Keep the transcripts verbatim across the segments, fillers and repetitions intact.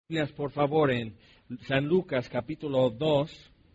Biblias, por favor, en San Lucas capítulo dos.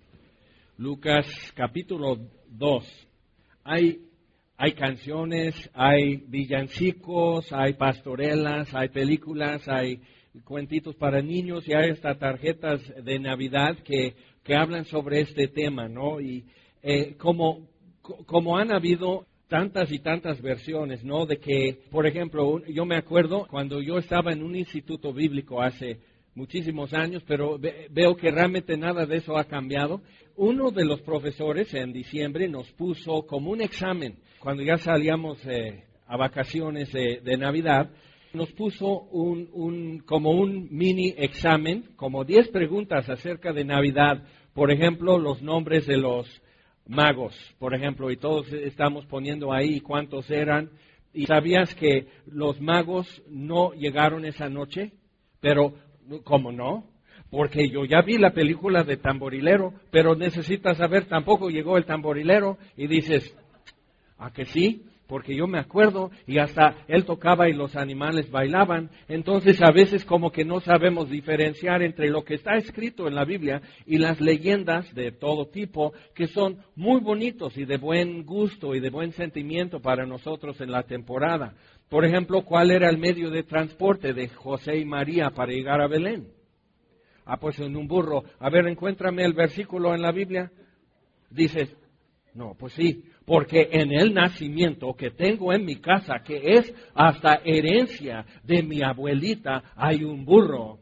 Lucas capítulo dos. Hay, hay canciones, hay villancicos, hay pastorelas, hay películas, hay cuentitos para niños y hay hasta tarjetas de Navidad que, que hablan sobre este tema, ¿no? Y eh, como, como han habido tantas y tantas versiones, ¿no? De que, por ejemplo, yo me acuerdo cuando yo estaba en un instituto bíblico hace muchísimos años, pero ve, veo que realmente nada de eso ha cambiado. Uno de los profesores en diciembre nos puso como un examen, cuando ya salíamos eh, a vacaciones de, de Navidad, nos puso un, un, como un mini examen, como diez preguntas acerca de Navidad. Por ejemplo, los nombres de los magos, por ejemplo, y todos estamos poniendo ahí cuántos eran. ¿Y sabías que los magos no llegaron esa noche? Pero ¿cómo no? Porque yo ya vi la película de Tamborilero, pero necesitas saber, tampoco llegó el tamborilero, y dices, ¿a que sí? Porque yo me acuerdo, y hasta él tocaba y los animales bailaban. Entonces a veces como que no sabemos diferenciar entre lo que está escrito en la Biblia y las leyendas de todo tipo, que son muy bonitos y de buen gusto y de buen sentimiento para nosotros en la temporada. Por ejemplo, ¿cuál era el medio de transporte de José y María para llegar a Belén? Ah, pues en un burro. A ver, encuéntrame el versículo en la Biblia. Dices, no, pues sí, porque en el nacimiento que tengo en mi casa, que es hasta herencia de mi abuelita, hay un burro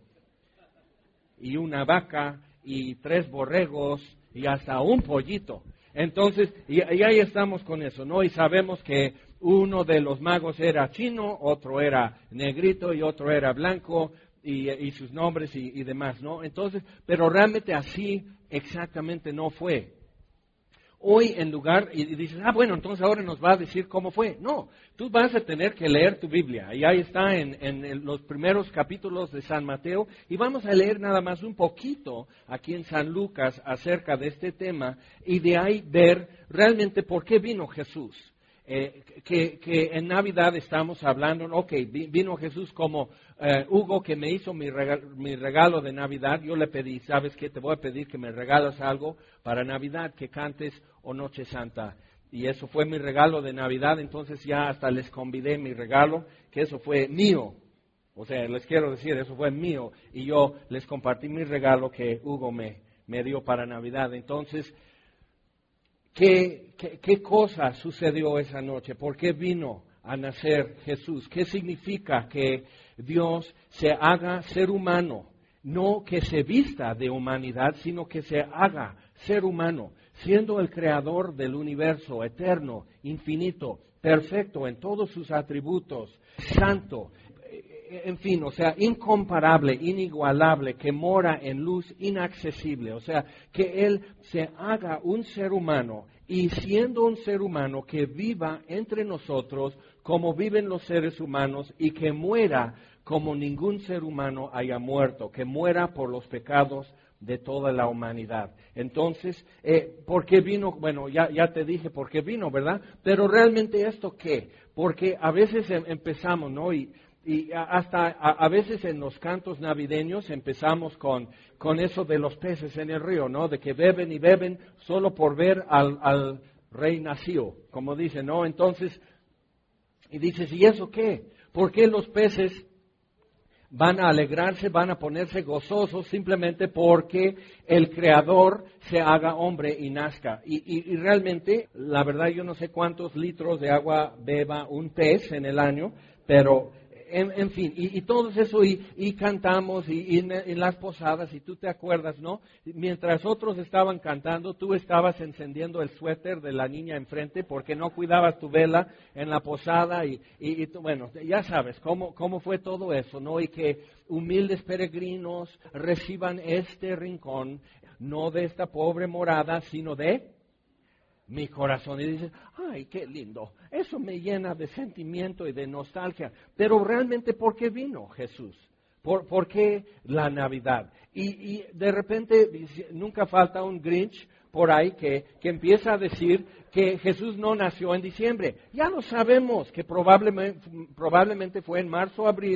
y una vaca y tres borregos y hasta un pollito. Entonces, y, y ahí estamos con eso, ¿no? Y sabemos que uno de los magos era chino, otro era negrito y otro era blanco, y, y sus nombres y, y demás, ¿no? Entonces, pero realmente así exactamente no fue. Hoy en lugar, y dices, ah, bueno, entonces ahora nos va a decir cómo fue. No, tú vas a tener que leer tu Biblia, y ahí está en, en los primeros capítulos de San Mateo, y vamos a leer nada más un poquito aquí en San Lucas acerca de este tema, y de ahí ver realmente por qué vino Jesús. Eh, que, que en Navidad estamos hablando, ok, vino Jesús como eh, Hugo que me hizo mi regalo, mi regalo de Navidad. Yo le pedí, ¿sabes qué? Te voy a pedir que me regalas algo para Navidad, que cantes o Noche Santa. Y eso fue mi regalo de Navidad, entonces ya hasta les convidé mi regalo, que eso fue mío. O sea, les quiero decir, eso fue mío. Y yo les compartí mi regalo que Hugo me, me dio para Navidad. Entonces, ¿Qué, qué, ¿Qué cosa sucedió esa noche? ¿Por qué vino a nacer Jesús? ¿Qué significa que Dios se haga ser humano? No que se vista de humanidad, sino que se haga ser humano, siendo el creador del universo eterno, infinito, perfecto en todos sus atributos, santo, en fin, o sea, incomparable, inigualable, que mora en luz inaccesible. O sea, que Él se haga un ser humano y siendo un ser humano que viva entre nosotros como viven los seres humanos y que muera como ningún ser humano haya muerto, que muera por los pecados de toda la humanidad. Entonces, eh, ¿por qué vino? Bueno, ya, ya te dije por qué vino, ¿verdad? Pero realmente ¿esto qué? Porque a veces em, empezamos, ¿no? Y Y hasta a, a veces en los cantos navideños empezamos con, con eso de los peces en el río, ¿no? De que beben y beben solo por ver al, al rey nacido, como dicen, ¿no? Entonces, y dices, ¿y eso qué? ¿Por qué los peces van a alegrarse, van a ponerse gozosos simplemente porque el Creador se haga hombre y nazca? Y, y, y realmente, la verdad, yo no sé cuántos litros de agua beba un pez en el año, pero En, en fin, y, y todo eso, y, y cantamos, y, y en, en las posadas, y tú te acuerdas, ¿no? Mientras otros estaban cantando, tú estabas encendiendo el suéter de la niña enfrente porque no cuidabas tu vela en la posada, y, y, y tú, bueno, ya sabes cómo, cómo fue todo eso, ¿no? Y que humildes peregrinos reciban este rincón, no de esta pobre morada, sino de mi corazón. Y dices, ay, qué lindo, eso me llena de sentimiento y de nostalgia. Pero realmente, ¿por qué vino Jesús? ¿Por, por qué la Navidad? Y, y de repente, nunca falta un Grinch por ahí que, que empieza a decir que Jesús no nació en diciembre. Ya lo sabemos, que probablemente, probablemente fue en marzo o abril,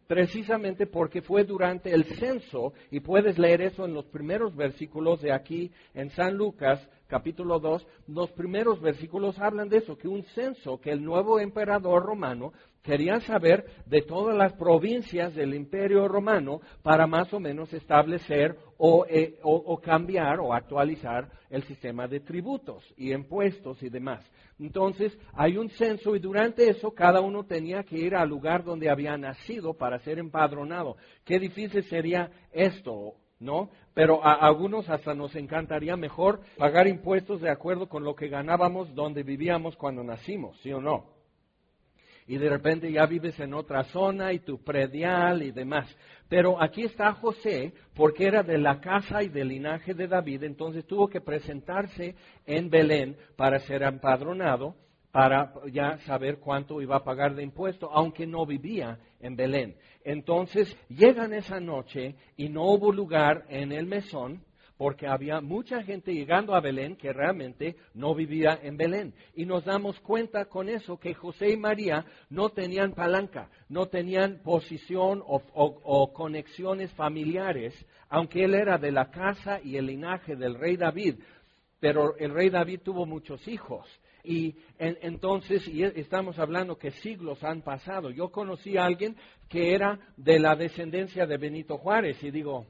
precisamente porque fue durante el censo, y puedes leer eso en los primeros versículos de aquí en San Lucas, capítulo dos, los primeros versículos hablan de eso, que un censo, que el nuevo emperador romano quería saber de todas las provincias del imperio romano para más o menos establecer o, eh, o, o cambiar o actualizar el sistema de tributos y impuestos y demás. Entonces, hay un censo y durante eso cada uno tenía que ir al lugar donde había nacido para ser empadronado. Qué difícil sería esto, ¿no? Pero a algunos hasta nos encantaría mejor pagar impuestos de acuerdo con lo que ganábamos donde vivíamos cuando nacimos, ¿sí o no? Y de repente ya vives en otra zona y tu predial y demás. Pero aquí está José, porque era de la casa y del linaje de David, entonces tuvo que presentarse en Belén para ser empadronado, para ya saber cuánto iba a pagar de impuesto, aunque no vivía en Belén. Entonces llegan esa noche y no hubo lugar en el mesón, porque había mucha gente llegando a Belén que realmente no vivía en Belén. Y nos damos cuenta con eso que José y María no tenían palanca, no tenían posición o, o, o conexiones familiares, aunque él era de la casa y el linaje del rey David, pero el rey David tuvo muchos hijos. Y en, entonces, y estamos hablando que siglos han pasado. Yo conocí a alguien que era de la descendencia de Benito Juárez y digo,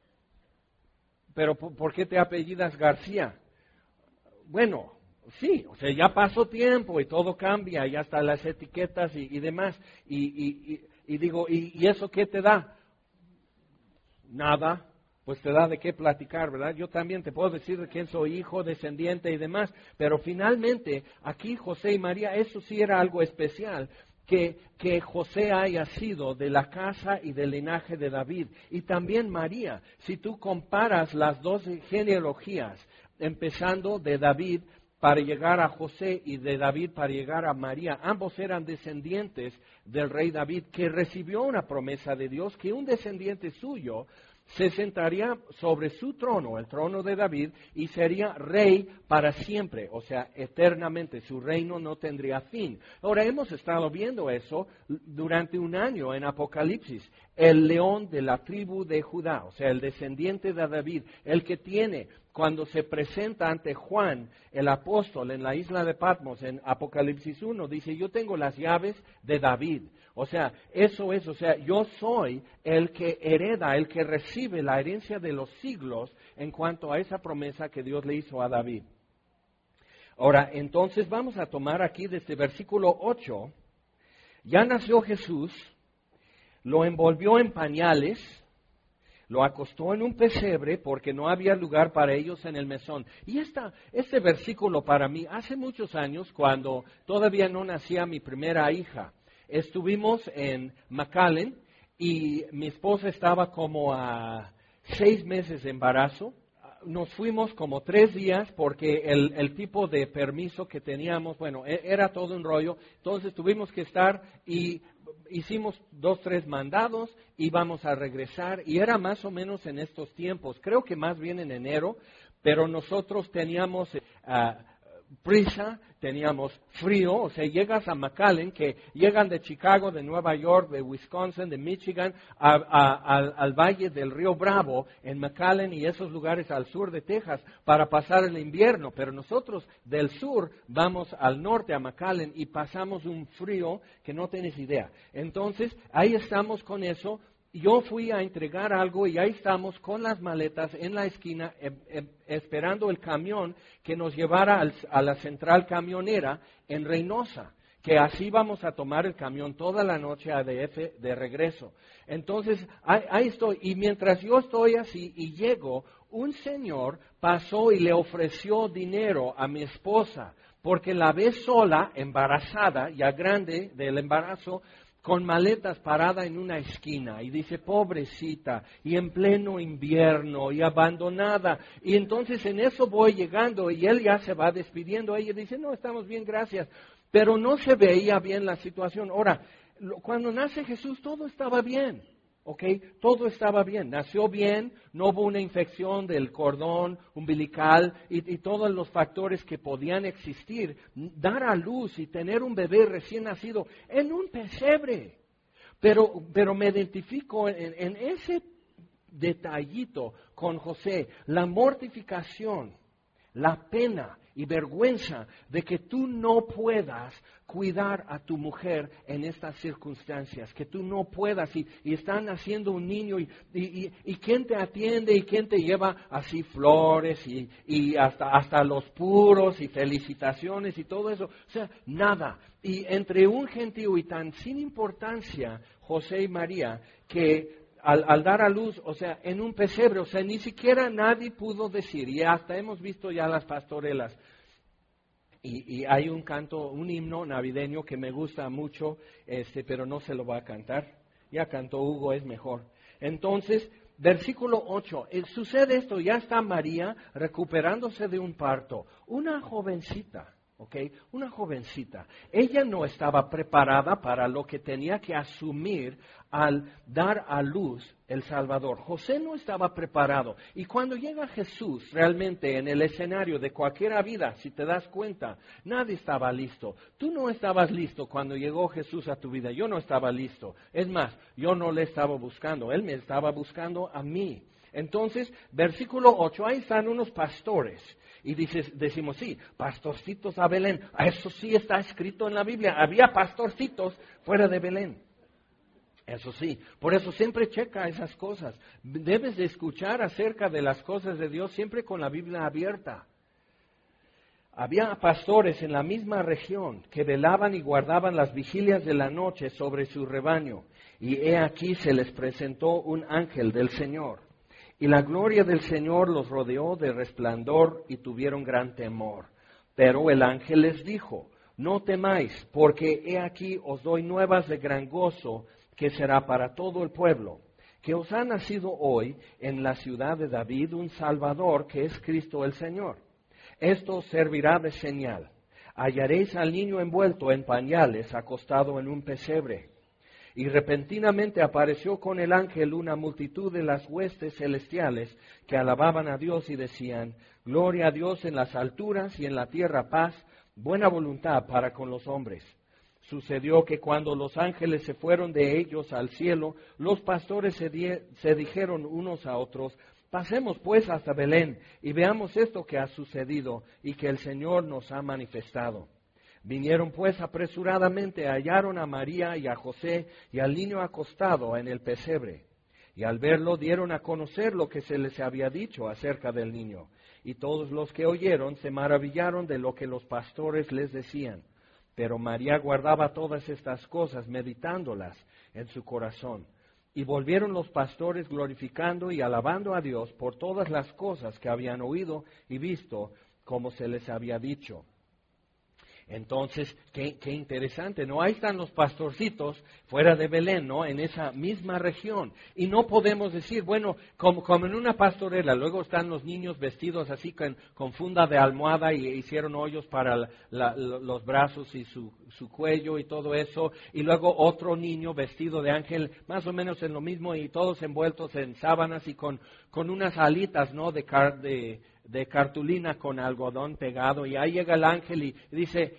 ¿pero por qué te apellidas García? Bueno, sí, o sea, ya pasó tiempo y todo cambia, ya están las etiquetas y, y demás. Y, y, y, y digo, ¿y, ¿y eso qué te da? Nada, pues te da de qué platicar, ¿verdad? Yo también te puedo decir de quién soy hijo, descendiente y demás, pero finalmente aquí José y María, eso sí era algo especial. Que, que José haya sido de la casa y del linaje de David. Y también María, si tú comparas las dos genealogías, empezando de David para llegar a José y de David para llegar a María, ambos eran descendientes del rey David, que recibió una promesa de Dios, que un descendiente suyo se sentaría sobre su trono, el trono de David, y sería rey para siempre, o sea, eternamente. Su reino no tendría fin. Ahora, hemos estado viendo eso durante un año en Apocalipsis. El león de la tribu de Judá, o sea, el descendiente de David, el que tiene, cuando se presenta ante Juan, el apóstol, en la isla de Patmos, en Apocalipsis uno, dice, yo tengo las llaves de David. O sea, eso es, o sea, yo soy el que hereda, el que recibe la herencia de los siglos en cuanto a esa promesa que Dios le hizo a David. Ahora, entonces vamos a tomar aquí desde versículo ocho, ya nació Jesús, lo envolvió en pañales, lo acostó en un pesebre porque no había lugar para ellos en el mesón. Y esta, este versículo para mí, hace muchos años, cuando todavía no nacía mi primera hija, estuvimos en McAllen y mi esposa estaba como a seis meses de embarazo. Nos fuimos como tres días porque el, el tipo de permiso que teníamos, bueno, era todo un rollo. Entonces tuvimos que estar y hicimos dos, tres mandados, íbamos a regresar y era más o menos en estos tiempos. Creo que más bien en enero, pero nosotros teníamos Uh, prisa, teníamos frío, o sea, llegas a McAllen, que llegan de Chicago, de Nueva York, de Wisconsin, de Michigan, a, a, al, al valle del río Bravo, en McAllen y esos lugares al sur de Texas, para pasar el invierno, pero nosotros del sur vamos al norte, a McAllen, y pasamos un frío que no tienes idea. Entonces, ahí estamos con eso. Yo fui a entregar algo y ahí estamos con las maletas en la esquina eh, eh, esperando el camión que nos llevara al, a la central camionera en Reynosa, que así vamos a tomar el camión toda la noche a D F de regreso. Entonces, ahí, ahí estoy, y mientras yo estoy así y llego, un señor pasó y le ofreció dinero a mi esposa, porque la ve sola, embarazada, ya grande del embarazo, con maletas parada en una esquina, y dice, pobrecita, y en pleno invierno, y abandonada, y entonces en eso voy llegando, y él ya se va despidiendo, ella dice, no, estamos bien, gracias, pero no se veía bien la situación. Ahora, cuando nace Jesús, todo estaba bien, ¿ok? Todo estaba bien, nació bien, no hubo una infección del cordón umbilical y, y todos los factores que podían existir. Dar a luz y tener un bebé recién nacido en un pesebre. Pero, pero me identifico en, en ese detallito con José, la mortificación, la pena y vergüenza de que tú no puedas cuidar a tu mujer en estas circunstancias, que tú no puedas y, y están haciendo un niño y, y, y, y quién te atiende y quién te lleva así flores y, y hasta, hasta los puros y felicitaciones y todo eso, o sea, nada. Y entre un gentío y tan sin importancia, José y María, que Al, al dar a luz, o sea, en un pesebre, o sea, ni siquiera nadie pudo decir, y hasta hemos visto ya las pastorelas, y, y hay un canto, un himno navideño que me gusta mucho, este, pero no se lo va a cantar, ya cantó Hugo, es mejor. Entonces, versículo ocho, eh, sucede esto, ya está María recuperándose de un parto, una jovencita. Okay, una jovencita. Ella no estaba preparada para lo que tenía que asumir al dar a luz el Salvador. José no estaba preparado. Y cuando llega Jesús realmente en el escenario de cualquier vida, si te das cuenta, nadie estaba listo. Tú no estabas listo cuando llegó Jesús a tu vida. Yo no estaba listo. Es más, yo no le estaba buscando. Él me estaba buscando a mí. Entonces, versículo ocho, ahí están unos pastores. Y dices, decimos, sí, pastorcitos a Belén. Eso sí está escrito en la Biblia. Había pastorcitos fuera de Belén. Eso sí, por eso siempre checa esas cosas. Debes de escuchar acerca de las cosas de Dios siempre con la Biblia abierta. Había pastores en la misma región que velaban y guardaban las vigilias de la noche sobre su rebaño. Y he aquí se les presentó un ángel del Señor. Y la gloria del Señor los rodeó de resplandor y tuvieron gran temor. Pero el ángel les dijo, no temáis, porque he aquí os doy nuevas de gran gozo, que será para todo el pueblo, que os ha nacido hoy en la ciudad de David un Salvador, que es Cristo el Señor. Esto os servirá de señal. Hallaréis al niño envuelto en pañales, acostado en un pesebre. Y repentinamente apareció con el ángel una multitud de las huestes celestiales que alababan a Dios y decían, gloria a Dios en las alturas y en la tierra paz, buena voluntad para con los hombres. Sucedió que cuando los ángeles se fueron de ellos al cielo, los pastores se, di- se dijeron unos a otros, pasemos pues hasta Belén y veamos esto que ha sucedido y que el Señor nos ha manifestado. Vinieron pues apresuradamente, hallaron a María y a José y al niño acostado en el pesebre. Y al verlo dieron a conocer lo que se les había dicho acerca del niño. Y todos los que oyeron se maravillaron de lo que los pastores les decían. Pero María guardaba todas estas cosas, meditándolas en su corazón. Y volvieron los pastores glorificando y alabando a Dios por todas las cosas que habían oído y visto, como se les había dicho. Entonces, qué, qué interesante, ¿no? Ahí están los pastorcitos fuera de Belén, ¿no? En esa misma región. Y no podemos decir, bueno, como, como en una pastorela, luego están los niños vestidos así con, con funda de almohada y hicieron hoyos para la, la, los brazos y su, su cuello y todo eso. Y luego otro niño vestido de ángel, más o menos en lo mismo, y todos envueltos en sábanas y con, con unas alitas, ¿no? De car, de de cartulina con algodón pegado, y ahí llega el ángel y dice,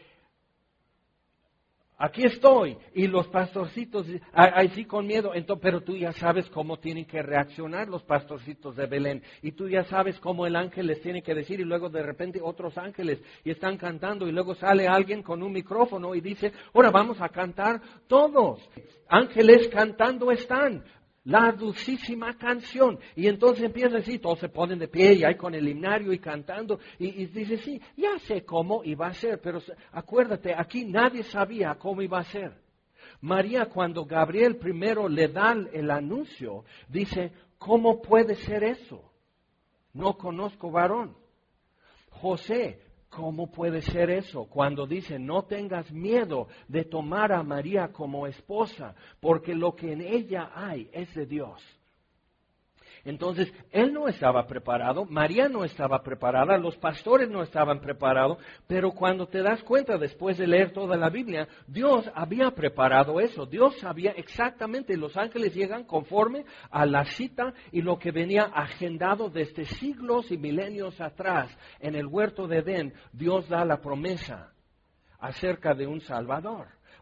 aquí estoy, y los pastorcitos, ahí sí con miedo, entonces, pero tú ya sabes cómo tienen que reaccionar los pastorcitos de Belén, y tú ya sabes cómo el ángel les tiene que decir, y luego de repente otros ángeles, y están cantando, y luego sale alguien con un micrófono y dice, ahora vamos a cantar todos, ángeles cantando están, la dulcísima canción. Y entonces empieza así, todos se ponen de pie y ahí con el himnario y cantando. Y, y dice, sí, ya sé cómo iba a ser, pero acuérdate, aquí nadie sabía cómo iba a ser. María, cuando Gabriel primero le da el anuncio, dice, ¿cómo puede ser eso? No conozco varón. José, ¿cómo puede ser eso? Cuando dice, no tengas miedo de tomar a María como esposa, porque lo que en ella hay es de Dios. Entonces, él no estaba preparado, María no estaba preparada, los pastores no estaban preparados, pero cuando te das cuenta después de leer toda la Biblia, Dios había preparado eso, Dios sabía exactamente, los ángeles llegan conforme a la cita y lo que venía agendado desde siglos y milenios atrás en el huerto de Edén, Dios da la promesa acerca de un Salvador.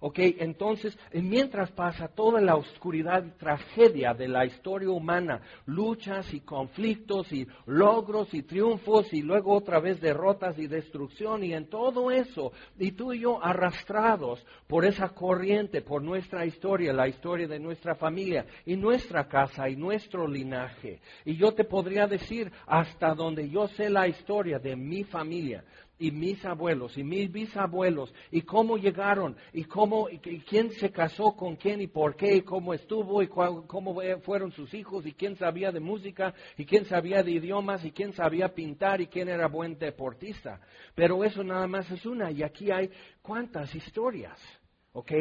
Ok, entonces, mientras pasa toda la oscuridad y tragedia de la historia humana, luchas y conflictos y logros y triunfos y luego otra vez derrotas y destrucción y en todo eso, y tú y yo arrastrados por esa corriente, por nuestra historia, la historia de nuestra familia y nuestra casa y nuestro linaje. Y yo te podría decir hasta donde yo sé la historia de mi familia y mis abuelos y mis bisabuelos y cómo llegaron y cómo y quién se casó con quién y por qué y cómo estuvo y cuál, cómo fueron sus hijos y quién sabía de música y quién sabía de idiomas y quién sabía pintar y quién era buen deportista. Pero eso nada más es una y aquí hay cuántas historias, ¿ok?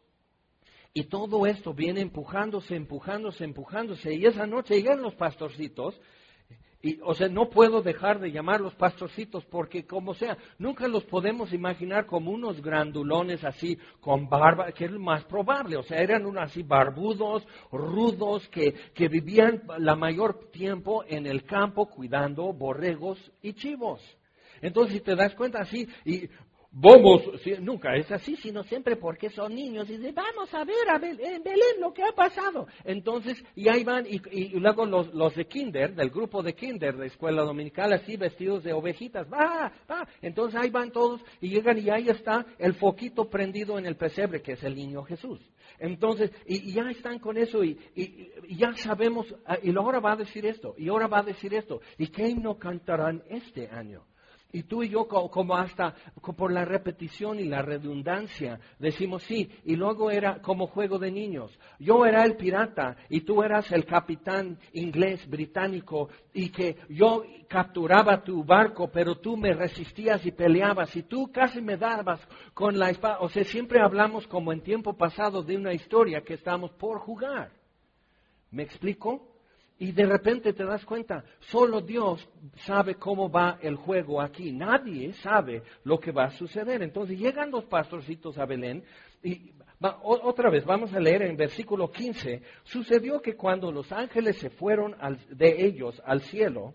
Y todo esto viene empujándose, empujándose, empujándose y esa noche llegan los pastorcitos. Y, o sea, no puedo dejar de llamarlos pastorcitos porque, como sea, nunca los podemos imaginar como unos grandulones así, con barba, que es lo más probable. O sea, eran unos así barbudos, rudos, que, que vivían la mayor tiempo en el campo cuidando borregos y chivos. Entonces, si te das cuenta así, y vamos, sí, nunca es así, sino siempre porque son niños y dicen, vamos a ver a Belén, en Belén lo que ha pasado. Entonces, y ahí van, y, y luego los, los de kinder, del grupo de kinder, de escuela dominical, así vestidos de ovejitas, va, va. Entonces ahí van todos y llegan y ahí está el foquito prendido en el pesebre, que es el niño Jesús. Entonces, y, y ya están con eso y, y, y ya sabemos, y ahora va a decir esto, y ahora va a decir esto, ¿y qué himno cantarán este año? Y tú y yo, como hasta por la repetición y la redundancia, decimos sí. Y luego era como juego de niños. Yo era el pirata y tú eras el capitán inglés, británico, y que yo capturaba tu barco, pero tú me resistías y peleabas, y tú casi me dabas con la espada. O sea, siempre hablamos como en tiempo pasado de una historia que estamos por jugar. ¿Me explico? Y de repente te das cuenta, solo Dios sabe cómo va el juego aquí. Nadie sabe lo que va a suceder. Entonces llegan los pastorcitos a Belén y va, o, otra vez vamos a leer en versículo quince. Sucedió que cuando los ángeles se fueron al, de ellos al cielo,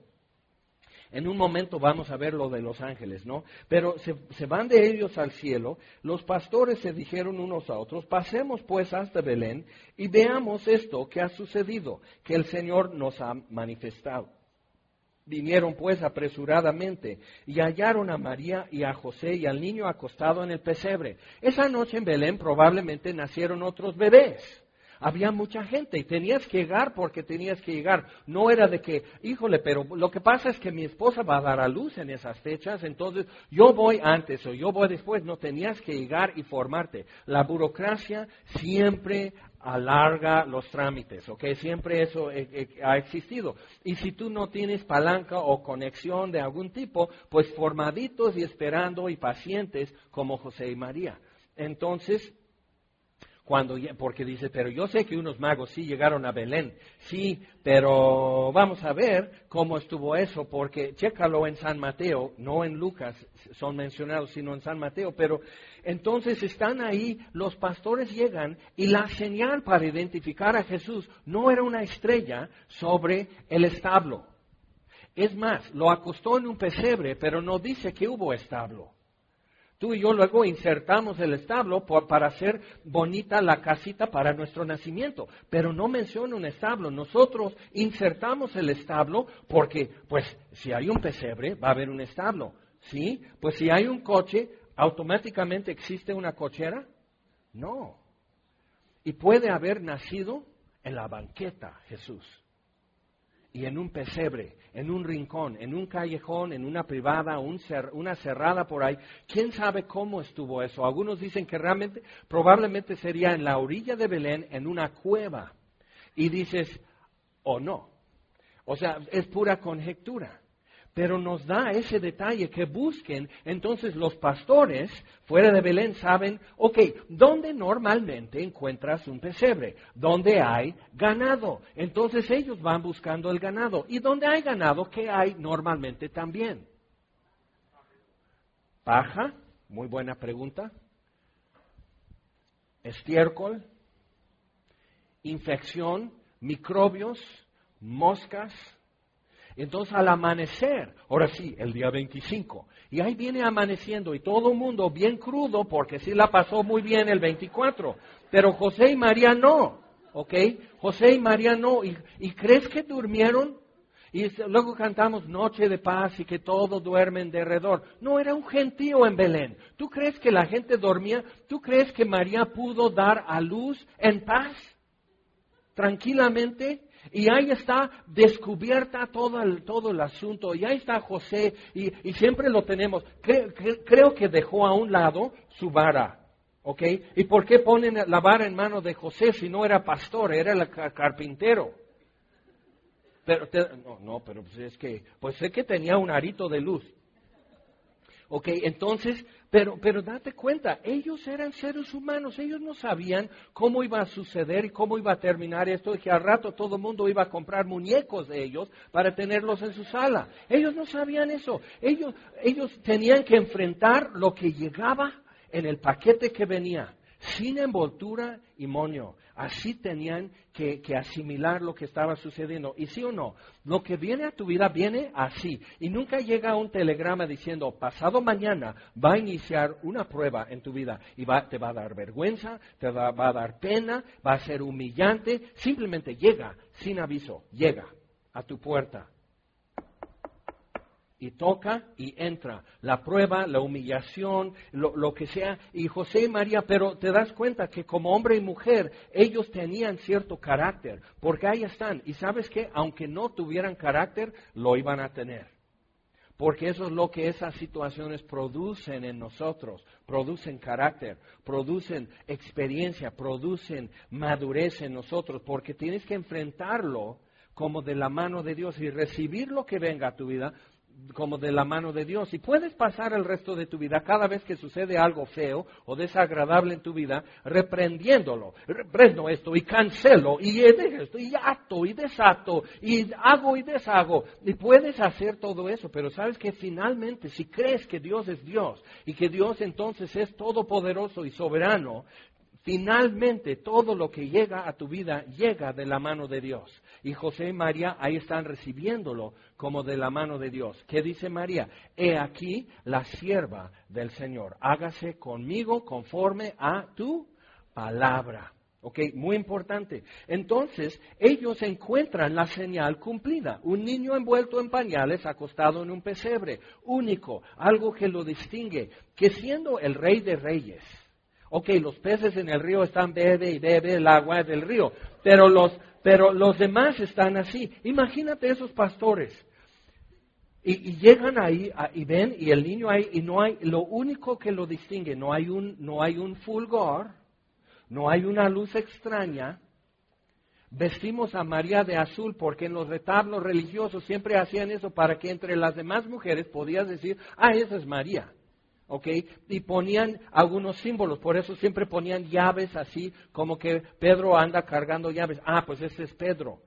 en un momento vamos a ver lo de los ángeles, ¿no? Pero se, se van de ellos al cielo, los pastores se dijeron unos a otros, pasemos pues hasta Belén y veamos esto que ha sucedido, que el Señor nos ha manifestado. Vinieron pues apresuradamente y hallaron a María y a José y al niño acostado en el pesebre. Esa noche en Belén probablemente nacieron otros bebés. Había mucha gente y tenías que llegar porque tenías que llegar. No era de que, híjole, pero lo que pasa es que mi esposa va a dar a luz en esas fechas, entonces yo voy antes o yo voy después. No, tenías que llegar y formarte. La burocracia siempre alarga los trámites, ¿ok? Siempre eso eh, eh, ha existido. Y si tú no tienes palanca o conexión de algún tipo, pues formaditos y esperando y pacientes como José y María. Entonces, Cuando, porque dice, pero yo sé que unos magos sí llegaron a Belén. Sí, pero vamos a ver cómo estuvo eso, porque chécalo en San Mateo, no en Lucas, son mencionados, sino en San Mateo. Pero entonces están ahí, los pastores llegan y la señal para identificar a Jesús no era una estrella sobre el establo. Es más, lo acostó en un pesebre, pero no dice que hubo establo. Tú y yo luego insertamos el establo por, para hacer bonita la casita para nuestro nacimiento, pero no menciona un establo. Nosotros insertamos el establo porque, pues, si hay un pesebre, va a haber un establo, ¿sí? Pues si hay un coche, ¿automáticamente existe una cochera? No. Y puede haber nacido en la banqueta Jesús. Y en un pesebre, en un rincón, en un callejón, en una privada, un cer- una cerrada por ahí. ¿Quién sabe cómo estuvo eso? Algunos dicen que realmente, probablemente sería en la orilla de Belén, en una cueva. Y dices, o no. O sea, es pura conjetura. Pero nos da ese detalle que busquen. Entonces los pastores fuera de Belén saben, ok, ¿dónde normalmente encuentras un pesebre? ¿Dónde hay ganado? Entonces ellos van buscando el ganado. ¿Y dónde hay ganado? ¿Qué hay normalmente también? Paja, muy buena pregunta. Estiércol, infección, microbios, moscas. Entonces al amanecer, ahora sí, el día veinticinco, y ahí viene amaneciendo y todo el mundo bien crudo porque sí la pasó muy bien el veinticuatro, pero José y María no, ¿ok? José y María no, ¿y, y crees que durmieron? Y luego cantamos Noche de Paz y que todos duermen de alrededor. No, era un gentío en Belén. ¿Tú crees que la gente dormía? ¿Tú crees que María pudo dar a luz en paz? Tranquilamente. Y ahí está descubierta todo el, todo el asunto. Y ahí está José. Y, y siempre lo tenemos. Cre, cre, creo que dejó a un lado su vara. ¿Ok? ¿Y por qué ponen la vara en mano de José si no era pastor? Era el carpintero. Pero te, no, no, pero pues es que, pues sé que tenía un arito de luz. Ok, entonces, pero, pero date cuenta, ellos eran seres humanos, ellos no sabían cómo iba a suceder y cómo iba a terminar esto, y que al rato todo el mundo iba a comprar muñecos de ellos para tenerlos en su sala. Ellos no sabían eso, ellos, ellos tenían que enfrentar lo que llegaba en el paquete que venía, sin envoltura y moño. Así tenían que, que asimilar lo que estaba sucediendo. Y sí o no, lo que viene a tu vida viene así. Y nunca llega un telegrama diciendo, pasado mañana va a iniciar una prueba en tu vida. Y va, te va a dar vergüenza, te va, va a dar pena, va a ser humillante. Simplemente llega, sin aviso, llega a tu puerta. Y toca y entra. La prueba, la humillación, lo, lo que sea. Y José y María, pero te das cuenta que como hombre y mujer, ellos tenían cierto carácter. Porque ahí están. Y sabes qué, aunque no tuvieran carácter, lo iban a tener. Porque eso es lo que esas situaciones producen en nosotros. Producen carácter, producen experiencia, producen madurez en nosotros. Porque tienes que enfrentarlo como de la mano de Dios y recibir lo que venga a tu vida como de la mano de Dios. Y puedes pasar el resto de tu vida, cada vez que sucede algo feo o desagradable en tu vida, reprendiéndolo. Reprendo esto y cancelo y dejo esto y ato y desato y hago y deshago. Y puedes hacer todo eso, pero sabes que finalmente, si crees que Dios es Dios y que Dios entonces es todopoderoso y soberano, finalmente todo lo que llega a tu vida llega de la mano de Dios. Y José y María ahí están recibiéndolo como de la mano de Dios. ¿Qué dice María? He aquí la sierva del Señor. Hágase conmigo conforme a tu palabra. Ok, muy importante. Entonces, ellos encuentran la señal cumplida. Un niño envuelto en pañales, acostado en un pesebre. Único, algo que lo distingue. Que siendo el Rey de Reyes, ok, los peces en el río están bebe y bebe el agua del río, pero los, pero los demás están así. Imagínate esos pastores. Y, y llegan ahí a, y ven, y el niño ahí, y no hay, lo único que lo distingue, no hay un, no hay un fulgor, no hay una luz extraña. Vestimos a María de azul porque en los retablos religiosos siempre hacían eso para que entre las demás mujeres podías decir, ah, esa es María. ¿Ok? Y ponían algunos símbolos, por eso siempre ponían llaves así, como que Pedro anda cargando llaves. Ah, pues ese es Pedro.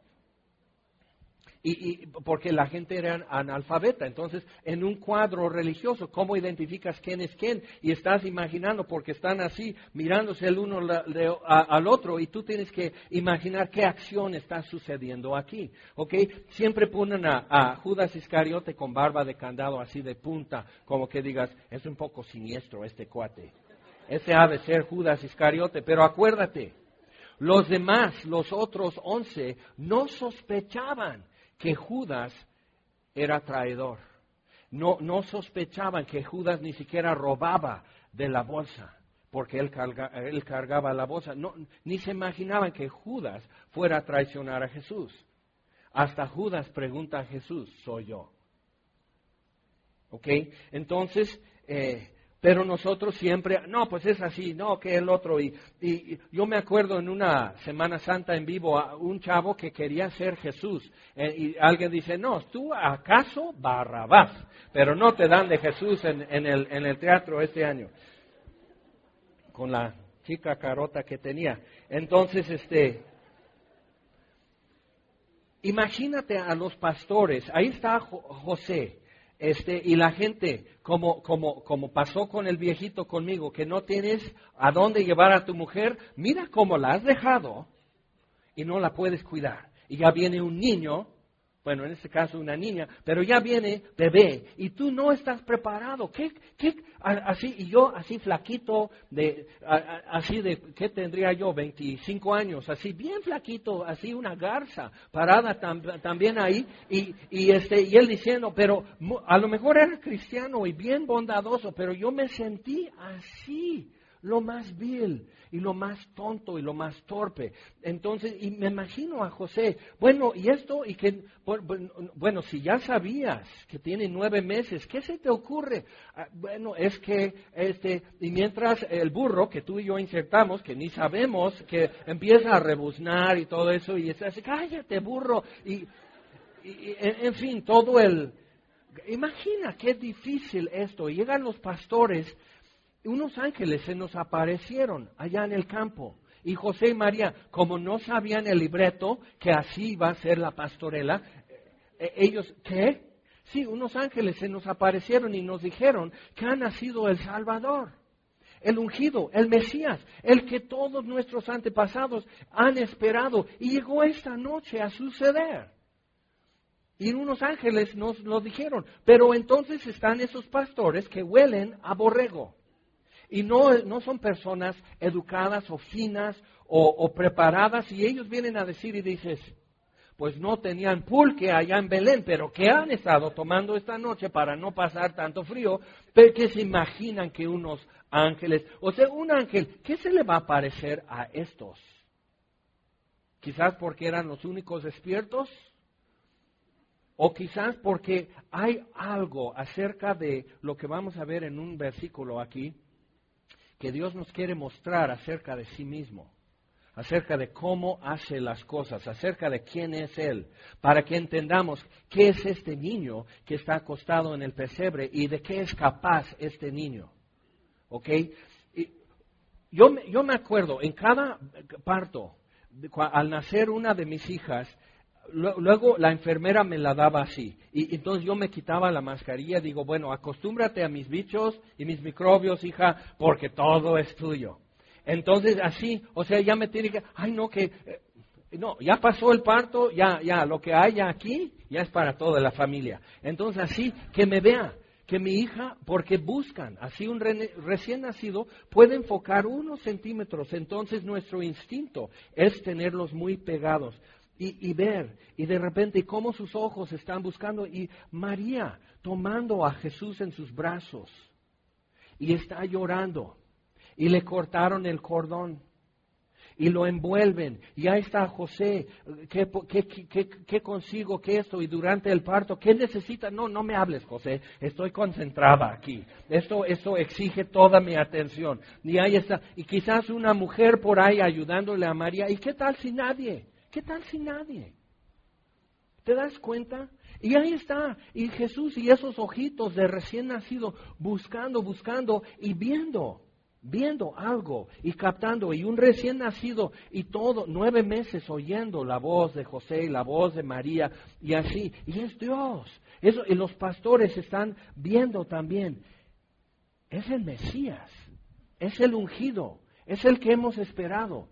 Y, y porque la gente era analfabeta, entonces en un cuadro religioso, ¿cómo identificas quién es quién? Y estás imaginando, porque están así, mirándose el uno la, de, a, al otro, y tú tienes que imaginar qué acción está sucediendo aquí, ¿ok? Siempre ponen a, a Judas Iscariote con barba de candado así de punta, como que digas, es un poco siniestro este cuate. Ese ha de ser Judas Iscariote, pero acuérdate, los demás, los otros once, no sospechaban que Judas era traidor. No, no sospechaban que Judas ni siquiera robaba de la bolsa, porque él, carga, él cargaba la bolsa. No, ni se imaginaban que Judas fuera a traicionar a Jesús. Hasta Judas pregunta a Jesús, ¿soy yo? ¿Ok? Entonces, eh, pero nosotros siempre, no, pues es así, no, que el otro. Y, y yo me acuerdo en una Semana Santa en vivo, a un chavo que quería ser Jesús. Eh, y alguien dice, no, tú acaso Barrabás, pero no te dan de Jesús en, en, el, en el teatro este año. Con la chica carota que tenía. Entonces, este, imagínate a los pastores, ahí está José. Este, y la gente, como, como, como pasó con el viejito conmigo, que no tienes a dónde llevar a tu mujer, mira cómo la has dejado y no la puedes cuidar. Y ya viene un niño bueno, en este caso una niña, pero ya viene bebé y tú no estás preparado. ¿Qué, qué, así, y yo así flaquito, de, así de, ¿qué tendría yo? veinticinco años, así bien flaquito, así una garza parada tam, también ahí, y, y, este, y él diciendo, pero a lo mejor era cristiano y bien bondadoso, pero yo me sentí así, lo más vil y lo más tonto y lo más torpe. Entonces, y me imagino a José, bueno, y esto, y que, bueno, si ya sabías que tiene nueve meses, ¿qué se te ocurre? Ah, bueno, es que, este, y mientras el burro que tú y yo insertamos, que ni sabemos, que empieza a rebuznar y todo eso, y está así, cállate burro, y, y en, en fin, todo el, imagina qué difícil esto, y llegan los pastores, unos ángeles se nos aparecieron allá en el campo. Y José y María, como no sabían el libreto, que así iba a ser la pastorela, ellos, ¿qué? Sí, unos ángeles se nos aparecieron y nos dijeron que ha nacido el Salvador, el ungido, el Mesías, el que todos nuestros antepasados han esperado. Y llegó esta noche a suceder. Y unos ángeles nos lo dijeron. Pero entonces están esos pastores que huelen a borrego. Y no, no son personas educadas o finas o, o preparadas, y ellos vienen a decir y dices, pues no tenían pulque allá en Belén, pero ¿qué han estado tomando esta noche para no pasar tanto frío? Pero que se imaginan que unos ángeles, o sea, un ángel, ¿qué se le va a parecer a estos? Quizás porque eran los únicos despiertos, o quizás porque hay algo acerca de lo que vamos a ver en un versículo aquí, que Dios nos quiere mostrar acerca de sí mismo, acerca de cómo hace las cosas, acerca de quién es Él, para que entendamos qué es este niño que está acostado en el pesebre y de qué es capaz este niño. ¿Ok? Y yo, yo me acuerdo, en cada parto, al nacer una de mis hijas, luego la enfermera me la daba así, y entonces yo me quitaba la mascarilla, digo, bueno, acostúmbrate a mis bichos y mis microbios, hija, porque todo es tuyo. Entonces así, o sea, ya me tiene que, ay no, que, eh, no, ya pasó el parto, ya, ya, lo que haya aquí, ya es para toda la familia. Entonces así, que me vea, que mi hija, porque buscan, así un re, recién nacido puede enfocar unos centímetros, entonces nuestro instinto es tenerlos muy pegados. Y, y ver, y de repente cómo sus ojos están buscando, y María tomando a Jesús en sus brazos, y está llorando, y le cortaron el cordón, y lo envuelven, y ahí está José, ¿qué, qué, qué, qué consigo, qué esto? Y durante el parto, ¿qué necesita? No, no me hables, José, estoy concentrada aquí, esto, esto exige toda mi atención, y ahí está, y quizás una mujer por ahí ayudándole a María, ¿y qué tal si nadie? ¿Qué tal si nadie? ¿Te das cuenta? Y ahí está, y Jesús y esos ojitos de recién nacido buscando, buscando y viendo, viendo algo y captando, y un recién nacido y todo, nueve meses oyendo la voz de José y la voz de María y así, y es Dios. Eso, y los pastores están viendo también, es el Mesías, es el ungido, es el que hemos esperado.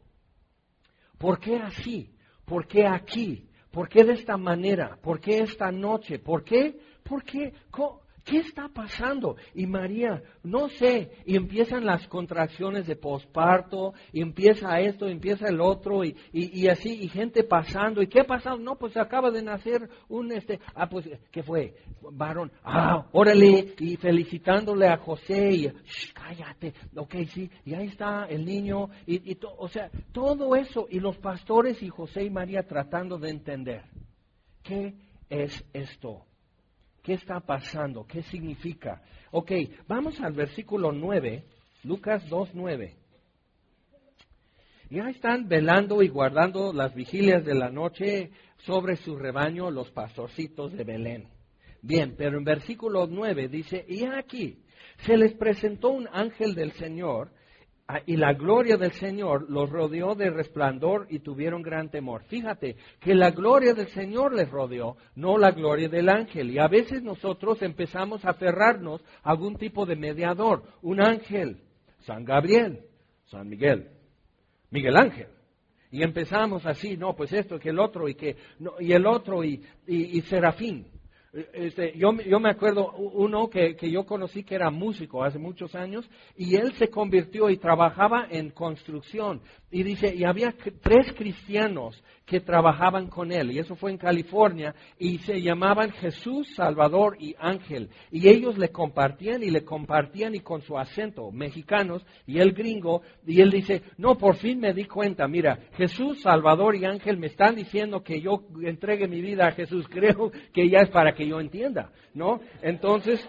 ¿Por qué así? ¿Por qué aquí? ¿Por qué de esta manera? ¿Por qué esta noche? ¿Por qué? ¿Por qué? ¿Qué está pasando? Y María, no sé, y empiezan las contracciones de posparto, y empieza esto, y empieza el otro, y, y, y así, y gente pasando. ¿Y qué ha pasado? No, pues acaba de nacer un, este, ah, pues, ¿qué fue? Varón, ah, órale, y felicitándole a José, y, shh, cállate, ok, sí, y ahí está el niño, y, y to, o sea, todo eso, y los pastores y José y María tratando de entender, ¿qué es esto? ¿Qué está pasando? ¿Qué significa? Ok, vamos al versículo nueve, Lucas dos, nueve. Ya están velando y guardando las vigilias de la noche sobre su rebaño los pastorcitos de Belén. Bien, pero en versículo nueve dice, y aquí se les presentó un ángel del Señor, y la gloria del Señor los rodeó de resplandor y tuvieron gran temor. Fíjate que la gloria del Señor les rodeó, no la gloria del ángel. Y a veces nosotros empezamos a aferrarnos a algún tipo de mediador. Un ángel, San Gabriel, San Miguel, Miguel Ángel. Y empezamos así, no, pues esto, que el otro, y que no, y el otro, y, y, y Serafín. Este, yo, yo me acuerdo uno que, que yo conocí que era músico hace muchos años, y él se convirtió y trabajaba en construcción. Y dice, y había tres cristianos que trabajaban con él, y eso fue en California, y se llamaban Jesús, Salvador y Ángel. Y ellos le compartían y le compartían, y con su acento, mexicanos, y él gringo, y él dice, no, por fin me di cuenta, mira, Jesús, Salvador y Ángel me están diciendo que yo entregue mi vida a Jesús, creo que ya es para que yo entienda, ¿no? Entonces,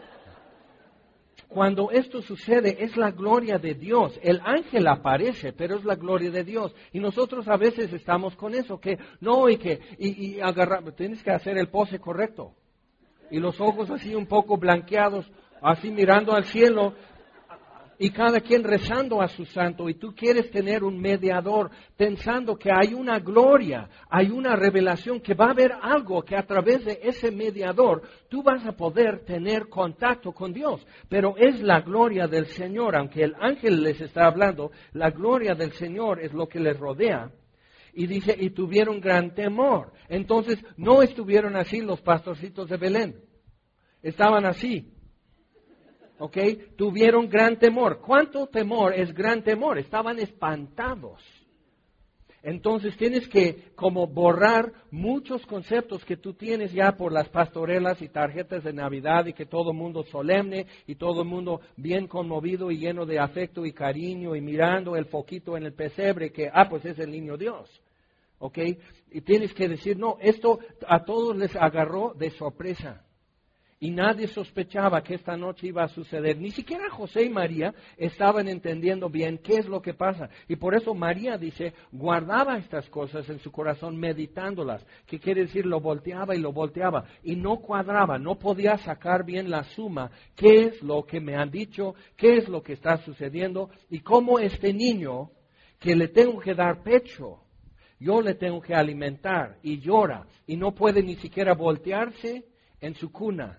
cuando esto sucede, es la gloria de Dios. El ángel aparece, pero es la gloria de Dios. Y nosotros a veces estamos con eso, que no, y que, y, y agarrar, tienes que hacer el pose correcto. Y los ojos así un poco blanqueados, así mirando al cielo, y cada quien rezando a su santo, y tú quieres tener un mediador, pensando que hay una gloria, hay una revelación, que va a haber algo que a través de ese mediador tú vas a poder tener contacto con Dios. Pero es la gloria del Señor, aunque el ángel les está hablando, la gloria del Señor es lo que les rodea. Y dice, y tuvieron gran temor. Entonces, no estuvieron así los pastorcitos de Belén, estaban así. ¿Ok? Tuvieron gran temor. ¿Cuánto temor es gran temor? Estaban espantados. Entonces tienes que como borrar muchos conceptos que tú tienes ya por las pastorelas y tarjetas de Navidad, y que todo el mundo solemne y todo el mundo bien conmovido y lleno de afecto y cariño y mirando el foquito en el pesebre que, ah, pues es el niño Dios. ¿Ok? Y tienes que decir, no, esto a todos les agarró de sorpresa. Y nadie sospechaba que esta noche iba a suceder. Ni siquiera José y María estaban entendiendo bien qué es lo que pasa. Y por eso María dice, guardaba estas cosas en su corazón meditándolas. Que quiere decir, lo volteaba y lo volteaba. Y no cuadraba, no podía sacar bien la suma. ¿Qué es lo que me han dicho? ¿Qué es lo que está sucediendo? Y cómo este niño, que le tengo que dar pecho, yo le tengo que alimentar, y llora. Y no puede ni siquiera voltearse en su cuna,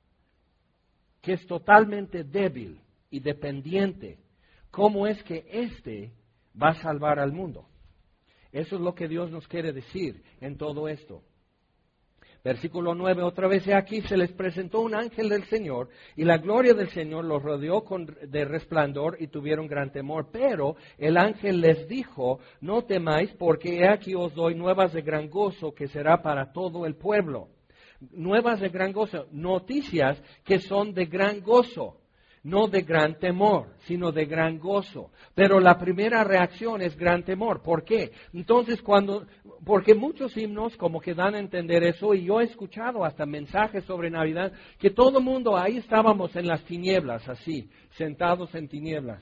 que es totalmente débil y dependiente, ¿cómo es que éste va a salvar al mundo? Eso es lo que Dios nos quiere decir en todo esto. Versículo nueve, otra vez aquí se les presentó un ángel del Señor, y la gloria del Señor los rodeó con, de resplandor, y tuvieron gran temor. Pero el ángel les dijo, no temáis, porque he aquí os doy nuevas de gran gozo, que será para todo el pueblo. Nuevas de gran gozo, noticias que son de gran gozo, no de gran temor, sino de gran gozo. Pero la primera reacción es gran temor. ¿Por qué? Entonces, cuando, porque muchos himnos como que dan a entender eso, y yo he escuchado hasta mensajes sobre Navidad, que todo el mundo ahí estábamos en las tinieblas, así, sentados en tinieblas.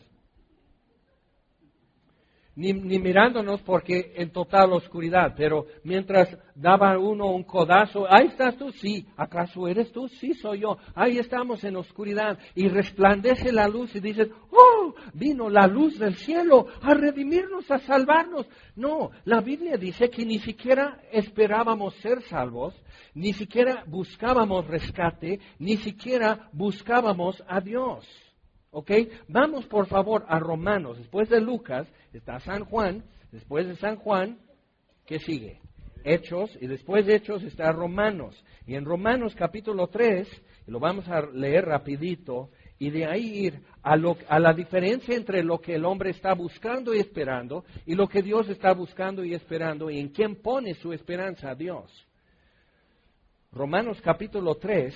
Ni, ni mirándonos, porque en total oscuridad, pero mientras daba uno un codazo, ahí estás tú, sí, ¿acaso eres tú? Sí, soy yo. Ahí estamos en oscuridad, y resplandece la luz, y dices, oh, vino la luz del cielo a redimirnos, a salvarnos. No, la Biblia dice que ni siquiera esperábamos ser salvos, ni siquiera buscábamos rescate, ni siquiera buscábamos a Dios. ¿Ok? Vamos por favor a Romanos. Después de Lucas está San Juan. Después de San Juan, ¿qué sigue? Hechos. Y después de Hechos está Romanos. Y en Romanos capítulo tres, y lo vamos a leer rapidito, y de ahí ir a, lo, a la diferencia entre lo que el hombre está buscando y esperando, y lo que Dios está buscando y esperando, y en quién pone su esperanza a Dios. Romanos capítulo tres,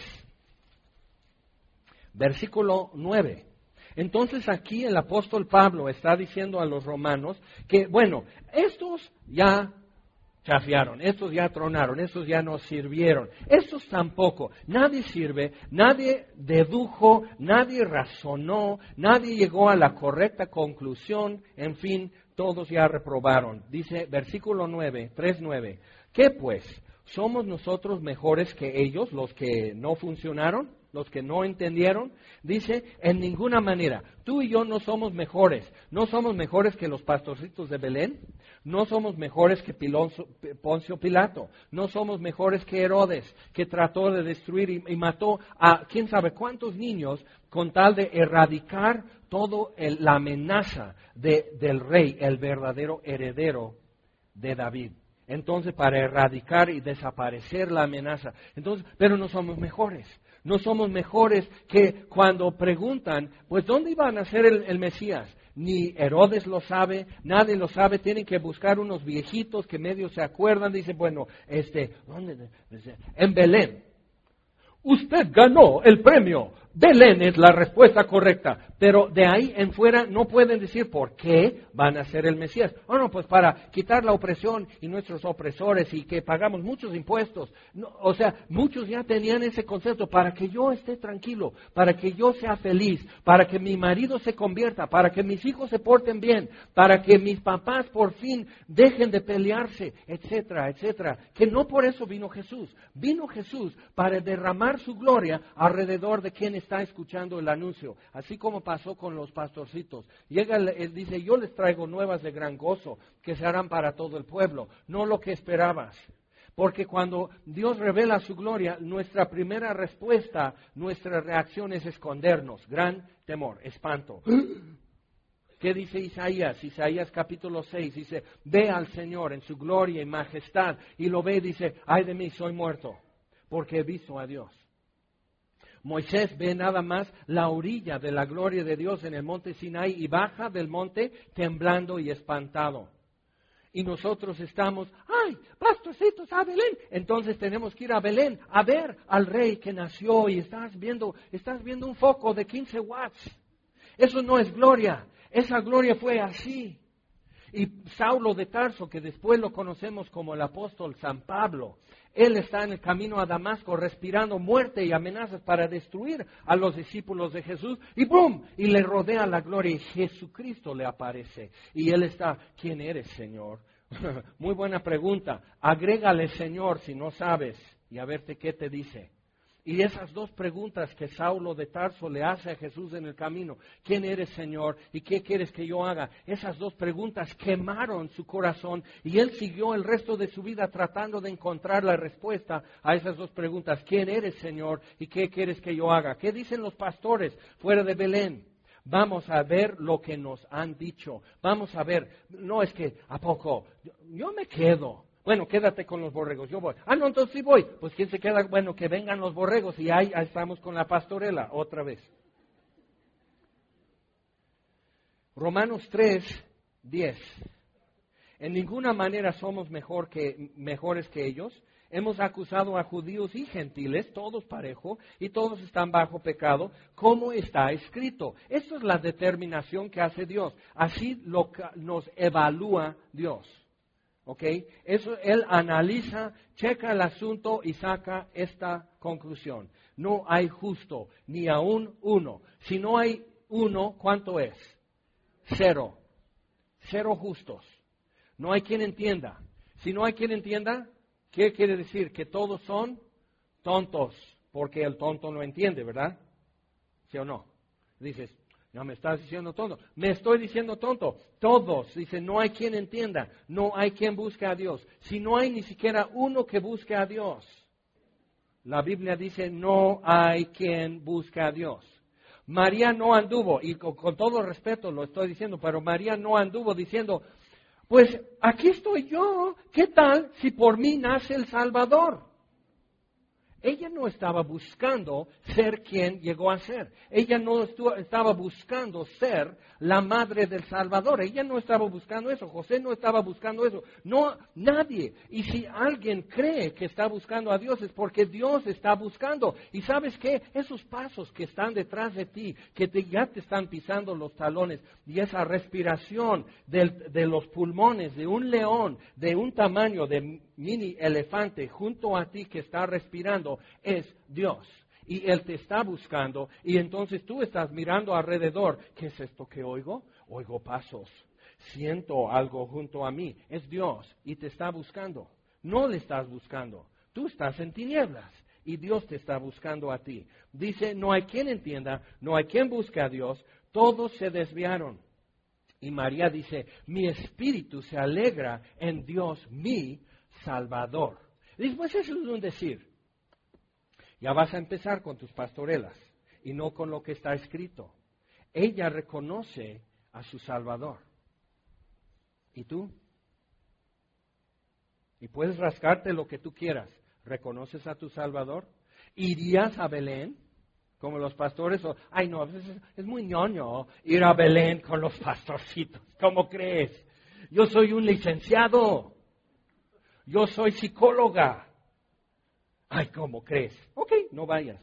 versículo nueve. Entonces aquí el apóstol Pablo está diciendo a los romanos que, bueno, estos ya chafiaron, estos ya tronaron, estos ya no sirvieron, estos tampoco, nadie sirve, nadie dedujo, nadie razonó, nadie llegó a la correcta conclusión, en fin, todos ya reprobaron. Dice versículo nueve, tres nueve, ¿qué pues? ¿Somos nosotros mejores que ellos, los que no funcionaron? Los que no entendieron, dice, en ninguna manera. Tú y yo no somos mejores. No somos mejores que los pastorcitos de Belén. No somos mejores que Pilonzo, Poncio Pilato. No somos mejores que Herodes, que trató de destruir y, y mató a quién sabe cuántos niños con tal de erradicar toda la amenaza de, del rey, el verdadero heredero de David. Entonces, para erradicar y desaparecer la amenaza. Entonces, pero no somos mejores. No somos mejores que cuando preguntan, pues, ¿dónde iba a nacer el, el Mesías? Ni Herodes lo sabe, nadie lo sabe, tienen que buscar unos viejitos que medio se acuerdan, dicen, bueno, este, ¿dónde? En Belén. Usted ganó el premio. Belén es la respuesta correcta. Pero de ahí en fuera no pueden decir por qué van a ser el Mesías. Oh, no, pues para quitar la opresión y nuestros opresores y que pagamos muchos impuestos. No, o sea, muchos ya tenían ese concepto para que yo esté tranquilo, para que yo sea feliz, para que mi marido se convierta, para que mis hijos se porten bien, para que mis papás por fin dejen de pelearse, etcétera, etcétera. Que no por eso vino Jesús. Vino Jesús para derramar su gloria alrededor de quien está escuchando el anuncio, así como pasó con los pastorcitos. Llega, él dice, yo les traigo nuevas de gran gozo, que se harán para todo el pueblo, no lo que esperabas. Porque cuando Dios revela su gloria, nuestra primera respuesta, nuestra reacción es escondernos, gran temor, espanto. ¿Qué dice Isaías? Isaías capítulo seis dice, ve al Señor en su gloria y majestad, y lo ve y dice, ay de mí, soy muerto, porque he visto a Dios. Moisés ve nada más la orilla de la gloria de Dios en el monte Sinai y baja del monte temblando y espantado. Y nosotros estamos, ¡ay, pastorcitos, a Belén! Entonces tenemos que ir a Belén a ver al rey que nació y estás viendo, estás viendo un foco de quince watts. Eso no es gloria, esa gloria fue así. Y Saulo de Tarso, que después lo conocemos como el apóstol San Pablo, él está en el camino a Damasco respirando muerte y amenazas para destruir a los discípulos de Jesús y ¡bum! Y le rodea la gloria y Jesucristo le aparece. Y él está, ¿quién eres, Señor? Muy buena pregunta. Agrégale, Señor, si no sabes y a verte qué te dice. Y esas dos preguntas que Saulo de Tarso le hace a Jesús en el camino, ¿quién eres, Señor? ¿Y qué quieres que yo haga? Esas dos preguntas quemaron su corazón y él siguió el resto de su vida tratando de encontrar la respuesta a esas dos preguntas. ¿Quién eres, Señor? ¿Y qué quieres que yo haga? ¿Qué dicen los pastores fuera de Belén? Vamos a ver lo que nos han dicho. Vamos a ver, no es que, ¿a poco? Yo, yo me quedo. Bueno, quédate con los borregos, yo voy. Ah, no, entonces sí voy. Pues ¿quién se queda? Bueno, que vengan los borregos y ahí, ahí estamos con la pastorela otra vez. Romanos tres, diez. En ninguna manera somos mejor que, mejores que ellos. Hemos acusado a judíos y gentiles, todos parejo, y todos están bajo pecado, como está escrito. Esta es la determinación que hace Dios. Así lo, nos evalúa Dios. ¿Ok? Eso él analiza, checa el asunto y saca esta conclusión. No hay justo, ni aún uno. Si no hay uno, ¿cuánto es? Cero. Cero justos. No hay quien entienda. Si no hay quien entienda, ¿qué quiere decir? Que todos son tontos, porque el tonto no entiende, ¿verdad? ¿Sí o no? Dices, no me estás diciendo tonto. Me estoy diciendo tonto. Todos, dice, no hay quien entienda, no hay quien busque a Dios. Si no hay ni siquiera uno que busque a Dios, la Biblia dice, no hay quien busque a Dios. María no anduvo, y con, con todo respeto lo estoy diciendo, pero María no anduvo diciendo, pues aquí estoy yo, ¿qué tal si por mí nace el Salvador? Ella no estaba buscando ser quien llegó a ser. Ella no estuvo, estaba buscando ser la madre del Salvador. Ella no estaba buscando eso. José no estaba buscando eso. No, nadie. Y si alguien cree que está buscando a Dios es porque Dios está buscando. Y ¿sabes qué? Esos pasos que están detrás de ti, que te, ya te están pisando los talones, y esa respiración del, de los pulmones de un león, de un tamaño de mini elefante junto a ti que está respirando, es Dios. Y Él te está buscando y entonces tú estás mirando alrededor. ¿Qué es esto que oigo? Oigo pasos. Siento algo junto a mí. Es Dios y te está buscando. No le estás buscando. Tú estás en tinieblas y Dios te está buscando a ti. Dice, no hay quien entienda, no hay quien busque a Dios. Todos se desviaron. Y María dice, mi espíritu se alegra en Dios, mi Salvador. Después eso es un decir. Ya vas a empezar con tus pastorelas y no con lo que está escrito. Ella reconoce a su Salvador. ¿Y tú? Y puedes rascarte lo que tú quieras. ¿Reconoces a tu Salvador? ¿Irías a Belén? Como los pastores, o, ay no, es, es muy ñoño ir a Belén con los pastorcitos. ¿Cómo crees? Yo soy un licenciado. Yo soy psicóloga. Ay, ¿cómo crees? Ok, no vayas.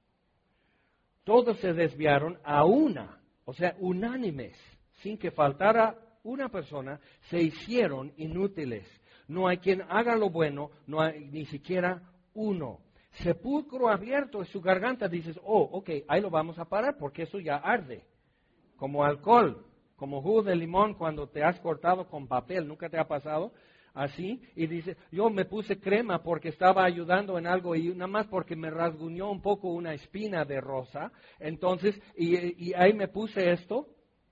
Todos se desviaron a una, o sea, unánimes, sin que faltara una persona, se hicieron inútiles. No hay quien haga lo bueno, no hay ni siquiera uno. Sepulcro abierto en su garganta, dices, oh, ok, ahí lo vamos a parar porque eso ya arde. Como alcohol, como jugo de limón cuando te has cortado con papel, ¿nunca te ha pasado? Así, y dice, yo me puse crema porque estaba ayudando en algo y nada más porque me rasguñó un poco una espina de rosa, entonces, y, y ahí me puse esto,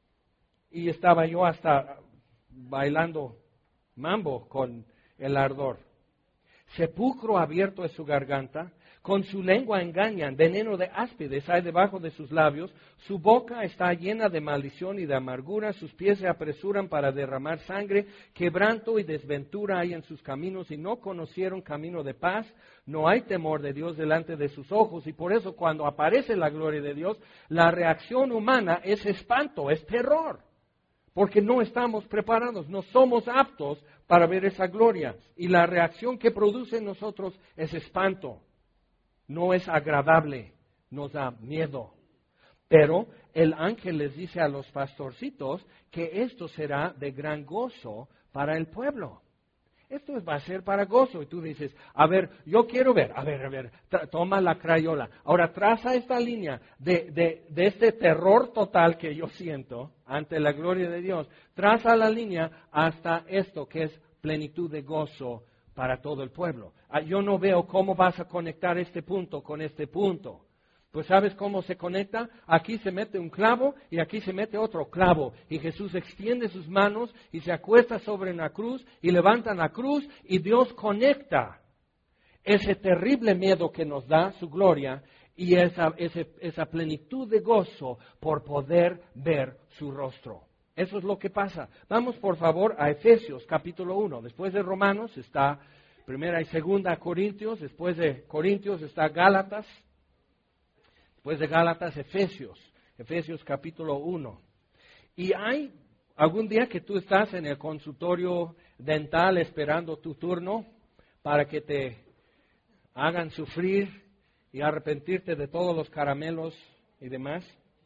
y estaba yo hasta bailando mambo con el ardor. Sepulcro abierto es su garganta, con su lengua engañan, veneno de áspides hay debajo de sus labios, su boca está llena de maldición y de amargura, sus pies se apresuran para derramar sangre, quebranto y desventura hay en sus caminos y no conocieron camino de paz, no hay temor de Dios delante de sus ojos y por eso cuando aparece la gloria de Dios, la reacción humana es espanto, es terror. Porque no estamos preparados, no somos aptos para ver esa gloria. Y la reacción que produce en nosotros es espanto. No es agradable, nos da miedo. Pero el ángel les dice a los pastorcitos que esto será de gran gozo para el pueblo. Esto va a ser para gozo. Y tú dices, a ver, yo quiero ver, a ver, a ver, tra- toma la crayola. Ahora traza esta línea de, de, de este terror total que yo siento ante la gloria de Dios. Traza la línea hasta esto que es plenitud de gozo para todo el pueblo. Ah, yo no veo cómo vas a conectar este punto con este punto. Pues ¿sabes cómo se conecta? Aquí se mete un clavo y aquí se mete otro clavo. Y Jesús extiende sus manos y se acuesta sobre una cruz y levanta la cruz y Dios conecta ese terrible miedo que nos da su gloria y esa, ese, esa plenitud de gozo por poder ver su rostro. Eso es lo que pasa. Vamos por favor a Efesios capítulo uno. Después de Romanos está Primera y Segunda Corintios. Después de Corintios está Gálatas. Después de Gálatas, Efesios, Efesios capítulo uno. Y hay algún día que tú estás en el consultorio dental esperando tu turno para que te hagan sufrir y arrepentirte de todos los caramelos y demás.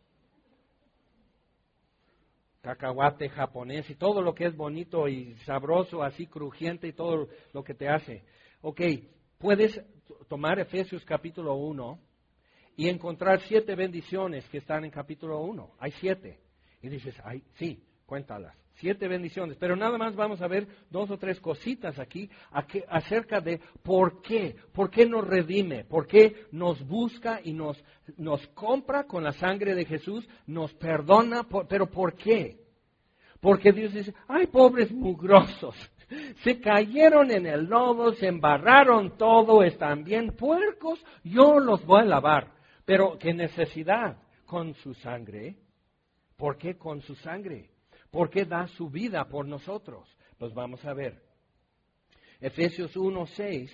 Cacahuate japonés y todo lo que es bonito y sabroso, así crujiente y todo lo que te hace. Ok, puedes tomar Efesios capítulo uno. Y encontrar siete bendiciones que están en capítulo uno. Hay siete. Y dices, ay, sí, cuéntalas. Siete bendiciones. Pero nada más vamos a ver dos o tres cositas aquí acerca de por qué. ¿Por qué nos redime? ¿Por qué nos busca y nos, nos compra con la sangre de Jesús? Nos perdona. Por, ¿Pero por qué? Porque Dios dice, ay, pobres mugrosos. Se cayeron en el lodo, se embarraron todo, están bien puercos. Yo los voy a lavar. Pero ¿qué necesidad? Con su sangre. ¿Por qué con su sangre? ¿Por qué da su vida por nosotros? Pues vamos a ver. Efesios uno seis.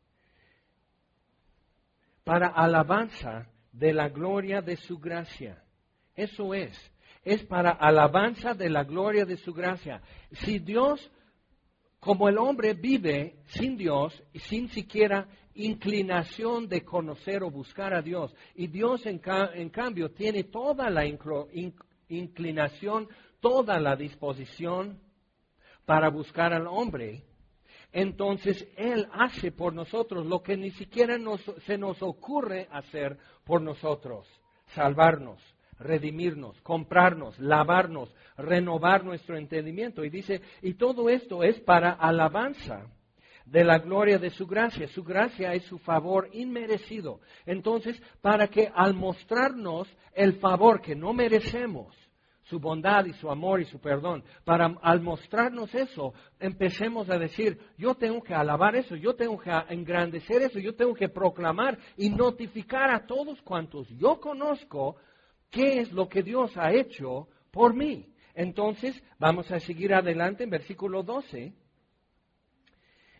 Para alabanza de la gloria de su gracia. Eso es. Es para alabanza de la gloria de su gracia. Si Dios, como el hombre vive sin Dios y sin siquiera inclinación de conocer o buscar a Dios, y Dios en, ca- en cambio tiene toda la inclo- in- inclinación, toda la disposición para buscar al hombre, entonces Él hace por nosotros lo que ni siquiera nos, se nos ocurre hacer por nosotros, salvarnos, redimirnos, comprarnos, lavarnos, renovar nuestro entendimiento. Y dice, y todo esto es para alabanza de la gloria de su gracia. Su gracia es su favor inmerecido. Entonces, para que al mostrarnos el favor que no merecemos, su bondad y su amor y su perdón, para al mostrarnos eso, empecemos a decir, yo tengo que alabar eso, yo tengo que engrandecer eso, yo tengo que proclamar y notificar a todos cuantos yo conozco qué es lo que Dios ha hecho por mí. Entonces, vamos a seguir adelante en versículo doce.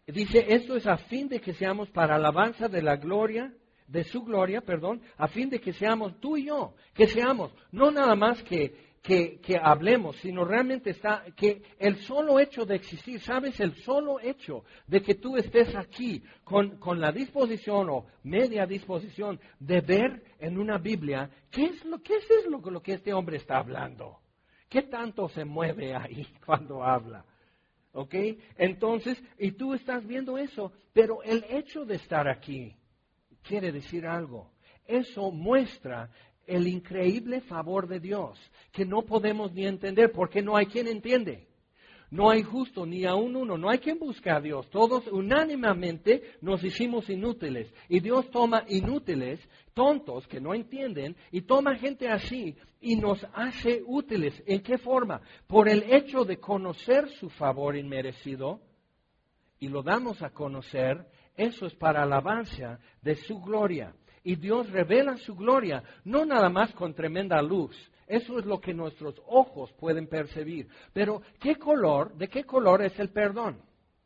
Dice, esto es a fin de que seamos para alabanza de la gloria, de su gloria, perdón, a fin de que seamos tú y yo, que seamos, no nada más que, que, que hablemos, sino realmente está, que el solo hecho de existir, ¿sabes? El solo hecho de que tú estés aquí con, con la disposición o media disposición de ver en una Biblia, ¿qué es lo, qué es lo, lo que este hombre está hablando? ¿Qué tanto se mueve ahí cuando habla? ¿Ok? Entonces, y tú estás viendo eso, pero el hecho de estar aquí quiere decir algo. Eso muestra el increíble favor de Dios, que no podemos ni entender, porque no hay quien entiende. No hay justo ni aún uno, no hay quien busque a Dios. Todos unánimemente nos hicimos inútiles. Y Dios toma inútiles, tontos, que no entienden, y toma gente así y nos hace útiles. ¿En qué forma? Por el hecho de conocer su favor inmerecido, y lo damos a conocer, eso es para alabanza de su gloria. Y Dios revela su gloria, no nada más con tremenda luz. Eso es lo que nuestros ojos pueden percibir. Pero, ¿qué color, de qué color es el perdón?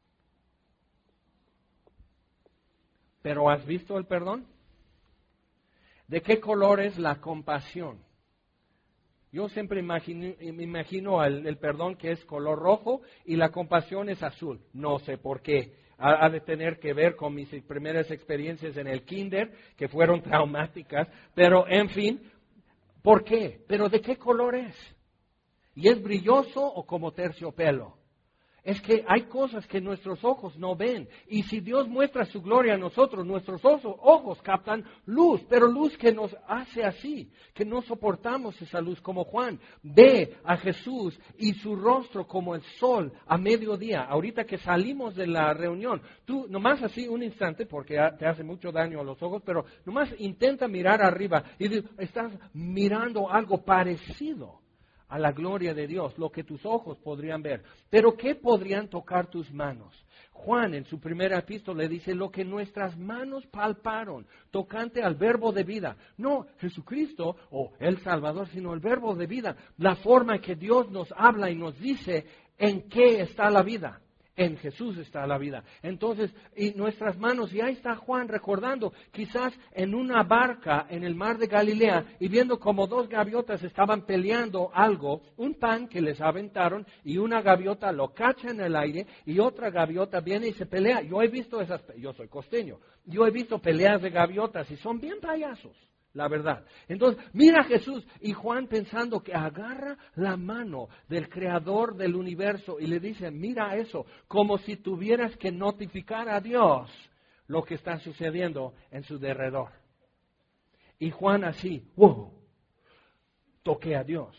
¿Pero has visto el perdón? ¿De qué color es la compasión? Yo siempre imagino, me imagino el, el perdón que es color rojo y la compasión es azul. No sé por qué. Ha, ha de tener que ver con mis primeras experiencias en el kinder, que fueron traumáticas. Pero, en fin, ¿por qué? ¿Pero de qué color es? ¿Y es brilloso o como terciopelo? Es que hay cosas que nuestros ojos no ven. Y si Dios muestra su gloria a nosotros, nuestros ojos, ojos captan luz, pero luz que nos hace así, que no soportamos esa luz como Juan. Ve a Jesús y su rostro como el sol a mediodía. Ahorita que salimos de la reunión, tú nomás así un instante, porque te hace mucho daño a los ojos, pero nomás intenta mirar arriba y estás mirando algo parecido a la gloria de Dios, lo que tus ojos podrían ver. Pero ¿qué podrían tocar tus manos? Juan en su primera epístola le dice, lo que nuestras manos palparon, tocante al verbo de vida. No Jesucristo o el Salvador, sino el verbo de vida. La forma que Dios nos habla y nos dice en qué está la vida. En Jesús está la vida. Entonces, y nuestras manos, y ahí está Juan recordando, quizás en una barca en el mar de Galilea, y viendo como dos gaviotas estaban peleando algo, un pan que les aventaron, y una gaviota lo cacha en el aire, y otra gaviota viene y se pelea. Yo he visto esas, yo soy costeño, yo he visto peleas de gaviotas, y son bien payasos. La verdad. Entonces, mira a Jesús y Juan pensando que agarra la mano del creador del universo y le dice, mira eso, como si tuvieras que notificar a Dios lo que está sucediendo en su derredor. Y Juan así, wow, toqué a Dios.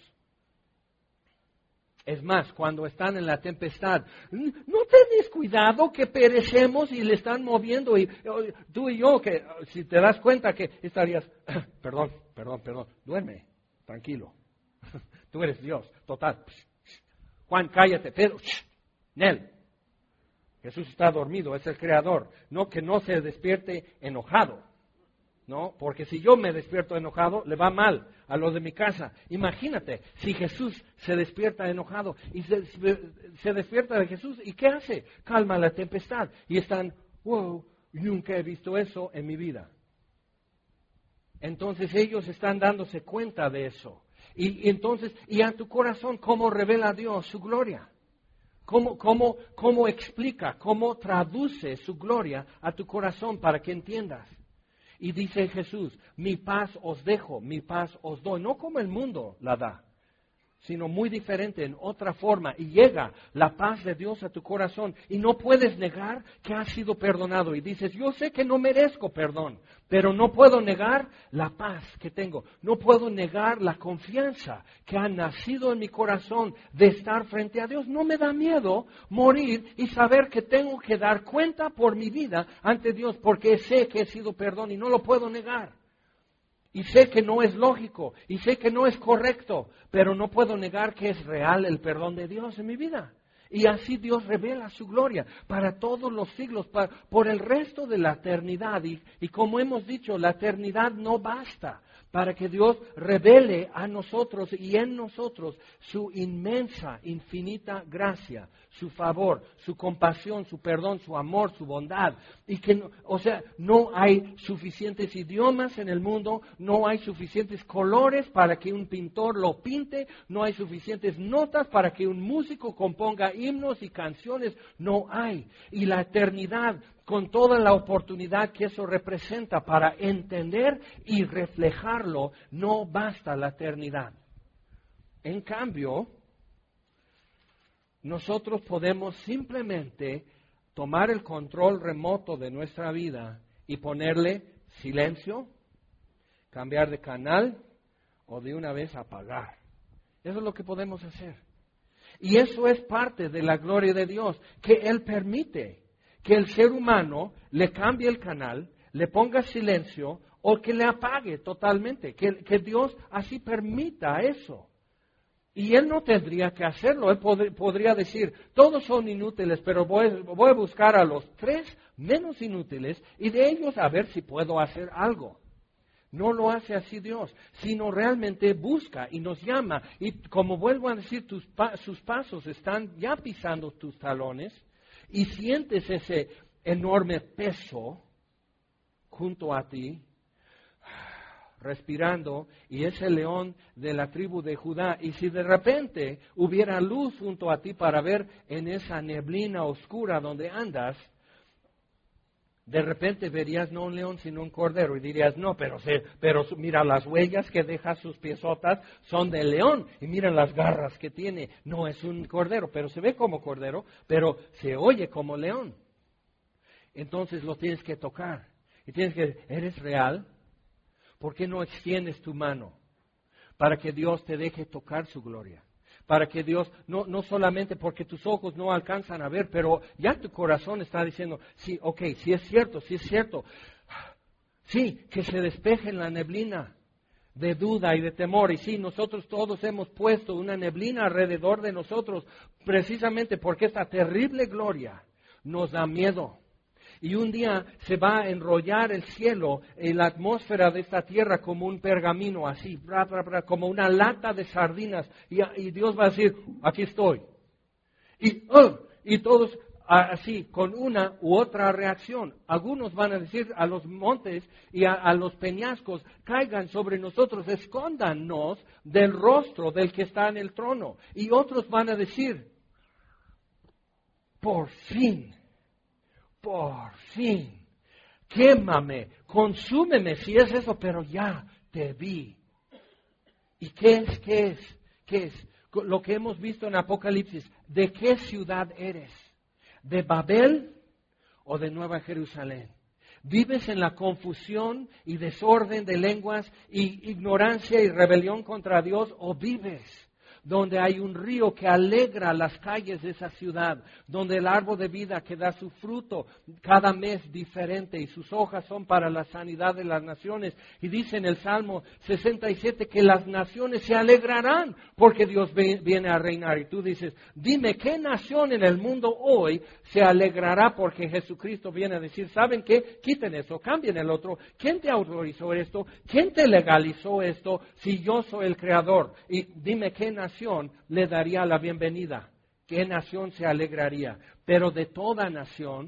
Es más, cuando están en la tempestad, no tenés cuidado que perecemos y le están moviendo. Y tú y yo, que si te das cuenta que estarías, perdón, perdón, perdón, duerme, tranquilo. Tú eres Dios, total. Juan, cállate, Pedro, Nel. Jesús está dormido, es el creador. No que no se despierte enojado. ¿No? Porque si yo me despierto enojado, le va mal a los de mi casa. Imagínate, si Jesús se despierta enojado y se, se despierta de Jesús, ¿y qué hace? Calma la tempestad. Y están, wow, nunca he visto eso en mi vida. Entonces ellos están dándose cuenta de eso. Y, y entonces, y a tu corazón, ¿cómo revela Dios su gloria? ¿Cómo, cómo, cómo explica, cómo traduce su gloria a tu corazón para que entiendas? Y dice Jesús, mi paz os dejo, mi paz os doy. No como el mundo la da, sino muy diferente, en otra forma. Y llega la paz de Dios a tu corazón. Y no puedes negar que has sido perdonado. Y dices, yo sé que no merezco perdón, pero no puedo negar la paz que tengo. No puedo negar la confianza que ha nacido en mi corazón de estar frente a Dios. No me da miedo morir y saber que tengo que dar cuenta por mi vida ante Dios, porque sé que he sido perdonado y no lo puedo negar. Y sé que no es lógico, y sé que no es correcto, pero no puedo negar que es real el perdón de Dios en mi vida. Y así Dios revela su gloria para todos los siglos, para, por el resto de la eternidad. Y, y como hemos dicho, la eternidad no basta para que Dios revele a nosotros y en nosotros su inmensa, infinita gracia, su favor, su compasión, su perdón, su amor, su bondad. Y que, no, o sea, no hay suficientes idiomas en el mundo, no hay suficientes colores para que un pintor lo pinte, no hay suficientes notas para que un músico componga himnos y canciones, no hay. Y la eternidad, con toda la oportunidad que eso representa para entender y reflejarlo, no basta la eternidad. En cambio, nosotros podemos simplemente tomar el control remoto de nuestra vida y ponerle silencio, cambiar de canal o de una vez apagar. Eso es lo que podemos hacer. Y eso es parte de la gloria de Dios, que Él permite que el ser humano le cambie el canal, le ponga silencio o que le apague totalmente, que, que Dios así permita eso. Y Él no tendría que hacerlo, Él pod- podría decir, todos son inútiles, pero voy, voy a buscar a los tres menos inútiles y de ellos a ver si puedo hacer algo. No lo hace así Dios, sino realmente busca y nos llama. Y como vuelvo a decir, tus pa- sus pasos están ya pisando tus talones, y sientes ese enorme peso junto a ti, respirando, y ese león de la tribu de Judá. Y si de repente hubiera luz junto a ti para ver en esa neblina oscura donde andas, de repente verías no un león sino un cordero y dirías, no, pero, se, pero mira las huellas que deja sus piezotas son del león y mira las garras que tiene. No es un cordero, pero se ve como cordero, pero se oye como león. Entonces lo tienes que tocar y tienes que, ¿eres real? ¿Por qué no extiendes tu mano para que Dios te deje tocar su gloria? Para que Dios, no, no solamente porque tus ojos no alcanzan a ver, pero ya tu corazón está diciendo, sí, ok, sí es cierto, sí es cierto. Sí, que se despeje en la neblina de duda y de temor. Y sí, nosotros todos hemos puesto una neblina alrededor de nosotros, precisamente porque esta terrible gloria nos da miedo. Y un día se va a enrollar el cielo en la atmósfera de esta tierra como un pergamino, así, bra, bra, bra, como una lata de sardinas. Y, y Dios va a decir, aquí estoy. Y, oh, y todos así, con una u otra reacción. Algunos van a decir a los montes y a, a los peñascos, caigan sobre nosotros, escóndanos del rostro del que está en el trono. Y otros van a decir, por fin. Por fin, quémame, consúmeme si es eso, pero ya te vi. ¿Y qué es? ¿Qué es? ¿Qué es? Lo que hemos visto en Apocalipsis, ¿de qué ciudad eres? ¿De Babel o de Nueva Jerusalén? ¿Vives en la confusión y desorden de lenguas y ignorancia y rebelión contra Dios o vives donde hay un río que alegra las calles de esa ciudad, donde el árbol de vida que da su fruto cada mes diferente y sus hojas son para la sanidad de las naciones? Y dice en el Salmo sesenta y siete que las naciones se alegrarán porque Dios viene a reinar. Y tú dices, dime, ¿qué nación en el mundo hoy se alegrará porque Jesucristo viene a decir, ¿saben qué? Quiten eso, cambien el otro. ¿Quién te autorizó esto? ¿Quién te legalizó esto si yo soy el creador? Y dime, ¿qué nación le daría la bienvenida? ¿Qué nación se alegraría? Pero de toda nación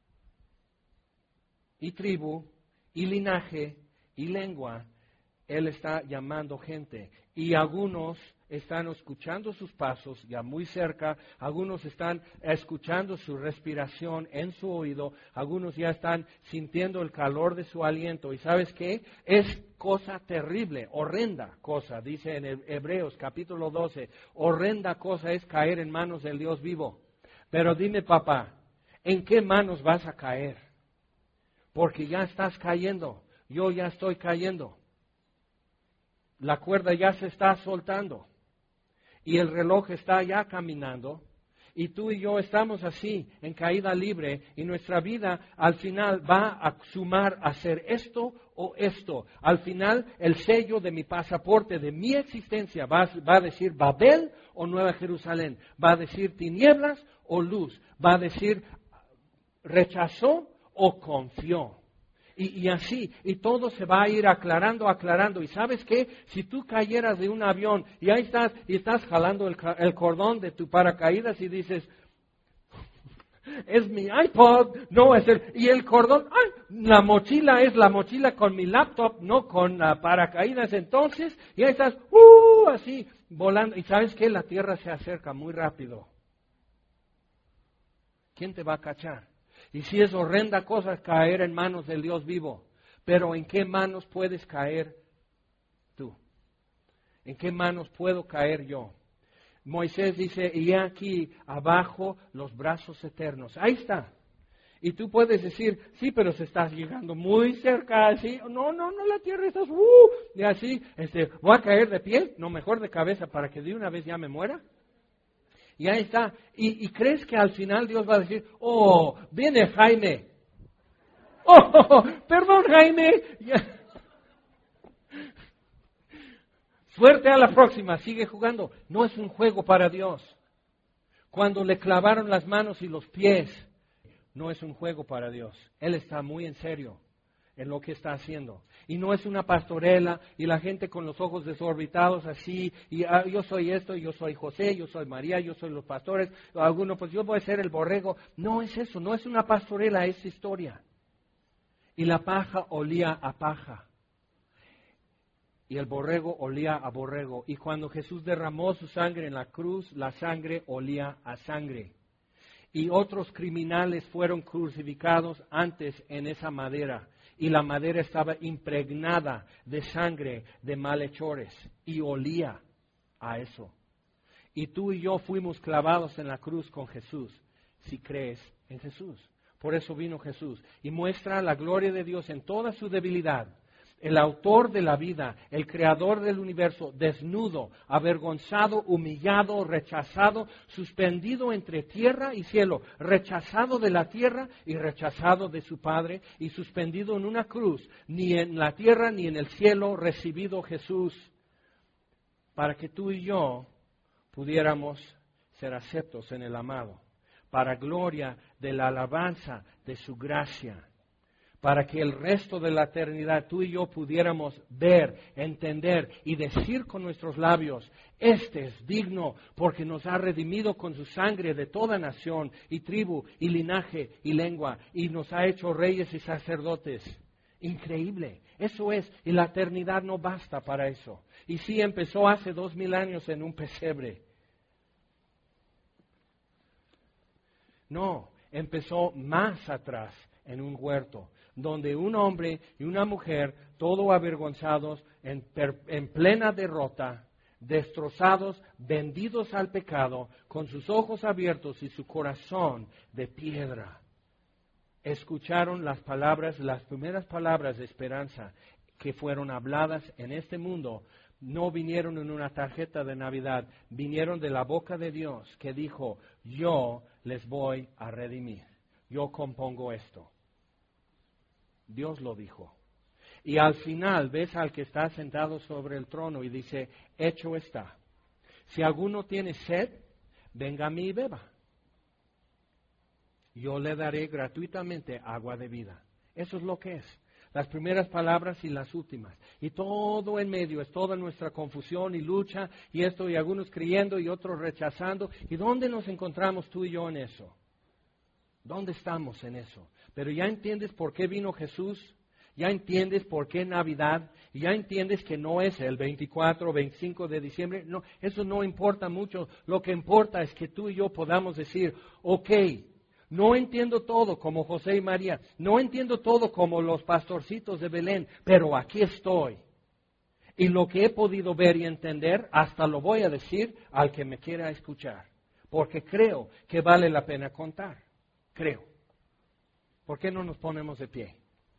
y tribu y linaje y lengua, Él está llamando gente. Y algunos están escuchando sus pasos ya muy cerca, algunos están escuchando su respiración en su oído, algunos ya están sintiendo el calor de su aliento. ¿Y sabes qué? Es cosa terrible, horrenda cosa, dice en Hebreos capítulo doce, horrenda cosa es caer en manos del Dios vivo. Pero dime, papá, ¿en qué manos vas a caer? Porque ya estás cayendo, yo ya estoy cayendo. La cuerda ya se está soltando y el reloj está ya caminando y tú y yo estamos así en caída libre y nuestra vida al final va a sumar a ser esto o esto. Al final el sello de mi pasaporte, de mi existencia va, va a decir Babel o Nueva Jerusalén, va a decir tinieblas o luz, va a decir rechazó o confió. Y, y así, y todo se va a ir aclarando, aclarando. ¿Y sabes qué? Si tú cayeras de un avión y ahí estás, y estás jalando el, el cordón de tu paracaídas y dices, es mi iPod, no es el... Y el cordón, ¡ay! La mochila es la mochila con mi laptop, no con uh, paracaídas entonces. Y ahí estás, ¡uh! Así, volando. ¿Y sabes qué? La tierra se acerca muy rápido. ¿Quién te va a cachar? Y si es horrenda cosa caer en manos del Dios vivo, pero ¿en qué manos puedes caer tú? ¿En qué manos puedo caer yo? Moisés dice, y aquí abajo los brazos eternos. Ahí está. Y tú puedes decir, sí, pero se estás llegando muy cerca, así. No, no, no, la tierra está, uh, y así, este, voy a caer de pie, no, mejor de cabeza para que de una vez ya me muera. Y ahí está. ¿Y, y crees que al final Dios va a decir, oh, viene Jaime? Oh, perdón Jaime. Suerte a la próxima, sigue jugando. No es un juego para Dios. Cuando le clavaron las manos y los pies, no es un juego para Dios. Él está muy en serio en lo que está haciendo. Y no es una pastorela y la gente con los ojos desorbitados así, y ah, yo soy esto, yo soy José, yo soy María, yo soy los pastores, alguno pues yo voy a ser el borrego. No es eso, no es una pastorela, es historia. Y la paja olía a paja. Y el borrego olía a borrego. Y cuando Jesús derramó su sangre en la cruz, la sangre olía a sangre. Y otros criminales fueron crucificados antes en esa madera. Y la madera estaba impregnada de sangre de malhechores. Y olía a eso. Y tú y yo fuimos clavados en la cruz con Jesús, si crees en Jesús. Por eso vino Jesús. Y muestra la gloria de Dios en toda su debilidad. El autor de la vida, el creador del universo, desnudo, avergonzado, humillado, rechazado, suspendido entre tierra y cielo, rechazado de la tierra y rechazado de su Padre, y suspendido en una cruz, ni en la tierra ni en el cielo, recibido Jesús, para que tú y yo pudiéramos ser aceptos en el amado, para gloria de la alabanza de su gracia. Para que el resto de la eternidad tú y yo pudiéramos ver, entender y decir con nuestros labios, este es digno porque nos ha redimido con su sangre de toda nación y tribu y linaje y lengua y nos ha hecho reyes y sacerdotes. Increíble, eso es, y la eternidad no basta para eso. Y sí empezó hace dos mil años en un pesebre. No, empezó más atrás en un huerto, donde un hombre y una mujer, todos avergonzados, en, per, en plena derrota, destrozados, vendidos al pecado, con sus ojos abiertos y su corazón de piedra, escucharon las palabras, las primeras palabras de esperanza que fueron habladas en este mundo. No vinieron en una tarjeta de Navidad, vinieron de la boca de Dios, que dijo, yo les voy a redimir, yo compongo esto. Dios lo dijo. Y al final ves al que está sentado sobre el trono y dice, hecho está. Si alguno tiene sed, venga a mí y beba. Yo le daré gratuitamente agua de vida. Eso es lo que es. Las primeras palabras y las últimas. Y todo en medio es toda nuestra confusión y lucha, y esto, y algunos creyendo y otros rechazando. ¿Y dónde nos encontramos tú y yo en eso? ¿Dónde estamos en eso? Pero ya entiendes por qué vino Jesús, ya entiendes por qué Navidad, y ya entiendes que no es el veinticuatro o veinticinco de diciembre. No, eso no importa mucho. Lo que importa es que tú y yo podamos decir, ok, no entiendo todo como José y María, no entiendo todo como los pastorcitos de Belén, pero aquí estoy. Y lo que he podido ver y entender, hasta lo voy a decir al que me quiera escuchar, porque creo que vale la pena contar. Creo. ¿Por qué no nos ponemos de pie?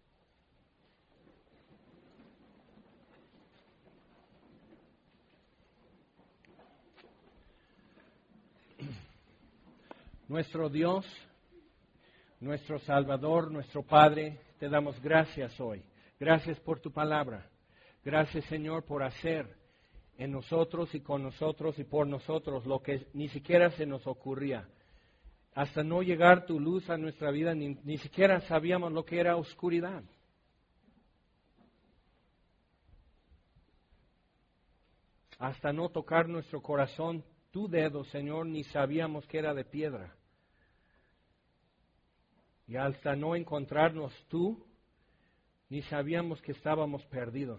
Nuestro Dios, nuestro Salvador, nuestro Padre, te damos gracias hoy. Gracias por tu palabra. Gracias, Señor, por hacer en nosotros y con nosotros y por nosotros lo que ni siquiera se nos ocurría. Hasta no llegar tu luz a nuestra vida, ni, ni siquiera sabíamos lo que era oscuridad. hasta no tocar nuestro corazón tu dedo, Señor, ni sabíamos que era de piedra. Y hasta no encontrarnos tú, ni sabíamos que estábamos perdidos.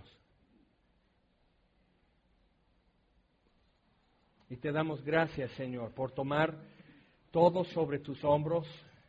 Y te damos gracias, Señor, por tomar todo sobre tus hombros.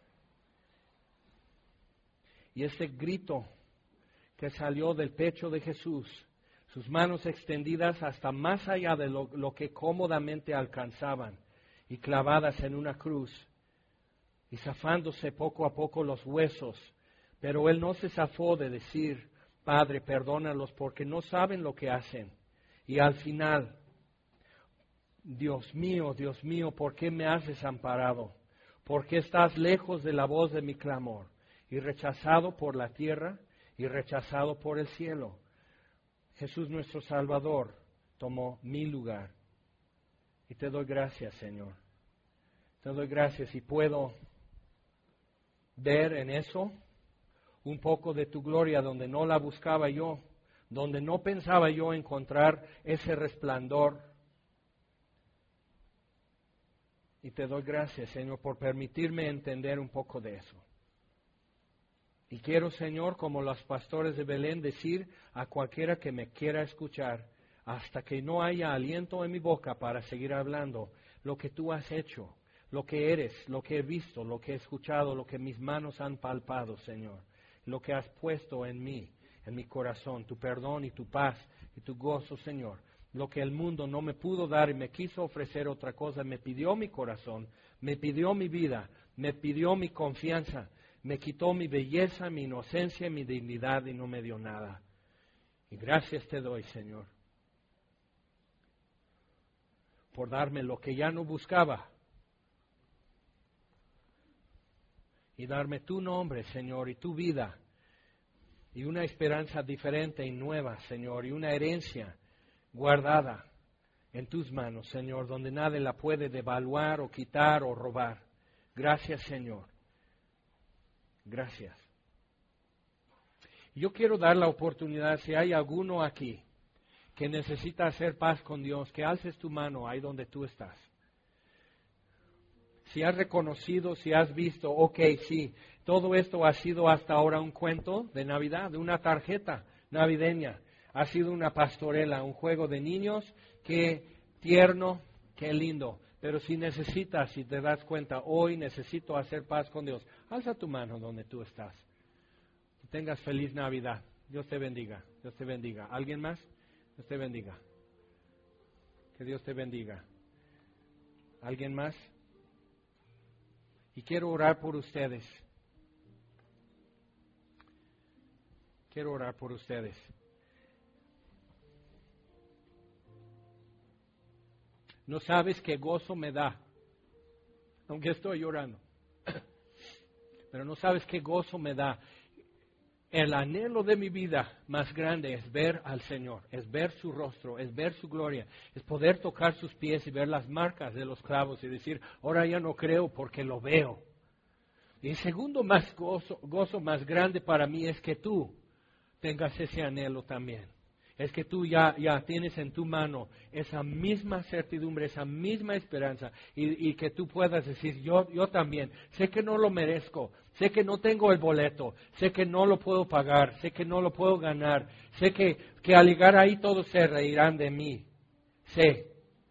Y ese grito que salió del pecho de Jesús, sus manos extendidas hasta más allá de lo, lo que cómodamente alcanzaban, y clavadas en una cruz, y zafándose poco a poco los huesos. Pero Él no se zafó de decir, Padre, perdónalos porque no saben lo que hacen. Y al final, Dios mío, Dios mío, ¿por qué me has desamparado? ¿Por qué estás lejos de la voz de mi clamor? Y rechazado por la tierra y rechazado por el cielo. Jesús nuestro Salvador tomó mi lugar. Y te doy gracias, Señor. Te doy gracias y puedo ver en eso un poco de tu gloria donde no la buscaba yo, donde no pensaba yo encontrar ese resplandor. Y te doy gracias, Señor, por permitirme entender un poco de eso. Y quiero, Señor, como los pastores de Belén, decir a cualquiera que me quiera escuchar, hasta que no haya aliento en mi boca para seguir hablando, lo que tú has hecho, lo que eres, lo que he visto, lo que he escuchado, lo que mis manos han palpado, Señor, lo que has puesto en mí, en mi corazón, tu perdón y tu paz y tu gozo, Señor. Lo que el mundo no me pudo dar y me quiso ofrecer otra cosa, me pidió mi corazón, me pidió mi vida, me pidió mi confianza, me quitó mi belleza, mi inocencia, mi dignidad y no me dio nada. Y gracias te doy, Señor, por darme lo que ya no buscaba y darme tu nombre, Señor, y tu vida y una esperanza diferente y nueva, Señor, y una herencia guardada en tus manos, Señor, donde nadie la puede devaluar o quitar o robar. Gracias, Señor. Gracias. Yo quiero dar la oportunidad, si hay alguno aquí que necesita hacer paz con Dios, que alces tu mano ahí donde tú estás. Si has reconocido, si has visto, ok, sí, todo esto ha sido hasta ahora un cuento de Navidad, de una tarjeta navideña. Ha sido una pastorela, un juego de niños, qué tierno, qué lindo. Pero si necesitas, si te das cuenta, hoy necesito hacer paz con Dios, alza tu mano donde tú estás. Que tengas feliz Navidad. Dios te bendiga, Dios te bendiga. ¿Alguien más? Dios te bendiga. Que Dios te bendiga. ¿Alguien más? Y quiero orar por ustedes. Quiero orar por ustedes. No sabes qué gozo me da, aunque estoy llorando, pero no sabes qué gozo me da. El anhelo de mi vida más grande es ver al Señor, es ver su rostro, es ver su gloria, es poder tocar sus pies y ver las marcas de los clavos y decir, ahora ya no creo porque lo veo. Y el segundo más gozo, gozo más grande para mí es que tú tengas ese anhelo también. Es que tú ya, ya tienes en tu mano esa misma certidumbre, esa misma esperanza y, y que tú puedas decir, yo, yo también, sé que no lo merezco, sé que no tengo el boleto, sé que no lo puedo pagar, sé que no lo puedo ganar, sé que, que al llegar ahí todos se reirán de mí, sé.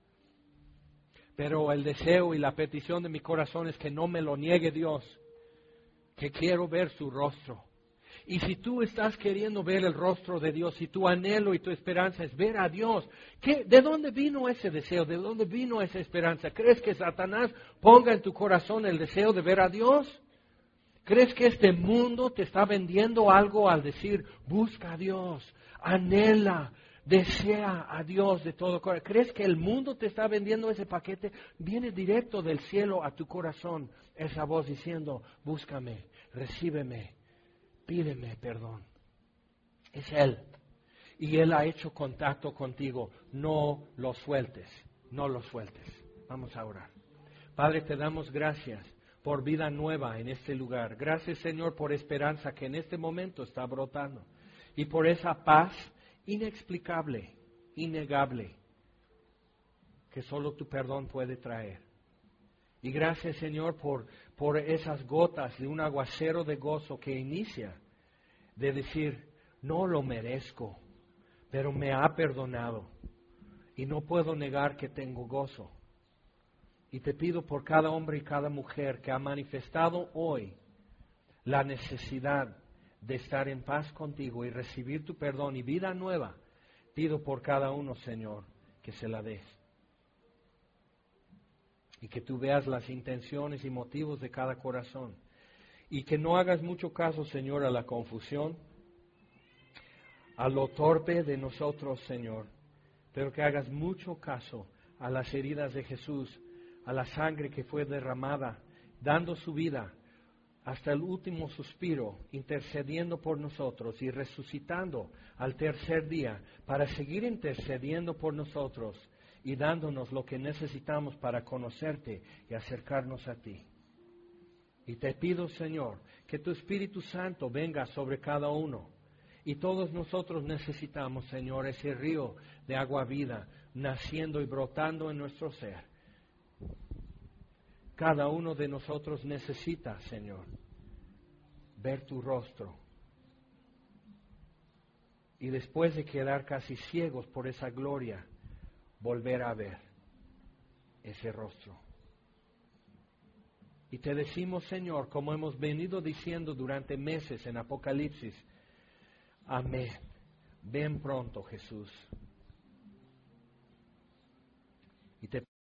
Pero el deseo y la petición de mi corazón es que no me lo niegue Dios, que quiero ver su rostro. Y si tú estás queriendo ver el rostro de Dios, y tu anhelo y tu esperanza es ver a Dios, ¿qué, ¿de dónde vino ese deseo? ¿De dónde vino esa esperanza? ¿Crees que Satanás ponga en tu corazón el deseo de ver a Dios? ¿Crees que este mundo te está vendiendo algo al decir, busca a Dios, anhela, desea a Dios de todo corazón? ¿Crees que el mundo te está vendiendo ese paquete? Viene directo del cielo a tu corazón esa voz diciendo, búscame, recíbeme. Pídeme perdón. Es Él. Y Él ha hecho contacto contigo. No lo sueltes. No lo sueltes. Vamos a orar. Padre, te damos gracias por vida nueva en este lugar. Gracias, Señor, por esperanza que en este momento está brotando. Y por esa paz inexplicable, innegable, que solo tu perdón puede traer. Y gracias, Señor, por, por esas gotas de un aguacero de gozo que inicia, de decir, no lo merezco, pero me ha perdonado y no puedo negar que tengo gozo. Y te pido por cada hombre y cada mujer que ha manifestado hoy la necesidad de estar en paz contigo y recibir tu perdón y vida nueva, pido por cada uno, Señor, que se la des. Y que tú veas las intenciones y motivos de cada corazón. Y que no hagas mucho caso, Señor, a la confusión, a lo torpe de nosotros, Señor, pero que hagas mucho caso a las heridas de Jesús, a la sangre que fue derramada, dando su vida hasta el último suspiro, intercediendo por nosotros y resucitando al tercer día para seguir intercediendo por nosotros y dándonos lo que necesitamos para conocerte y acercarnos a ti. Y te pido, Señor, que tu Espíritu Santo venga sobre cada uno. Y todos nosotros necesitamos, Señor, ese río de agua vida naciendo y brotando en nuestro ser. Cada uno de nosotros necesita, Señor, ver tu rostro. Y después de quedar casi ciegos por esa gloria, volver a ver ese rostro. Y te decimos, Señor, como hemos venido diciendo durante meses en Apocalipsis, amén. Ven pronto, Jesús. Y te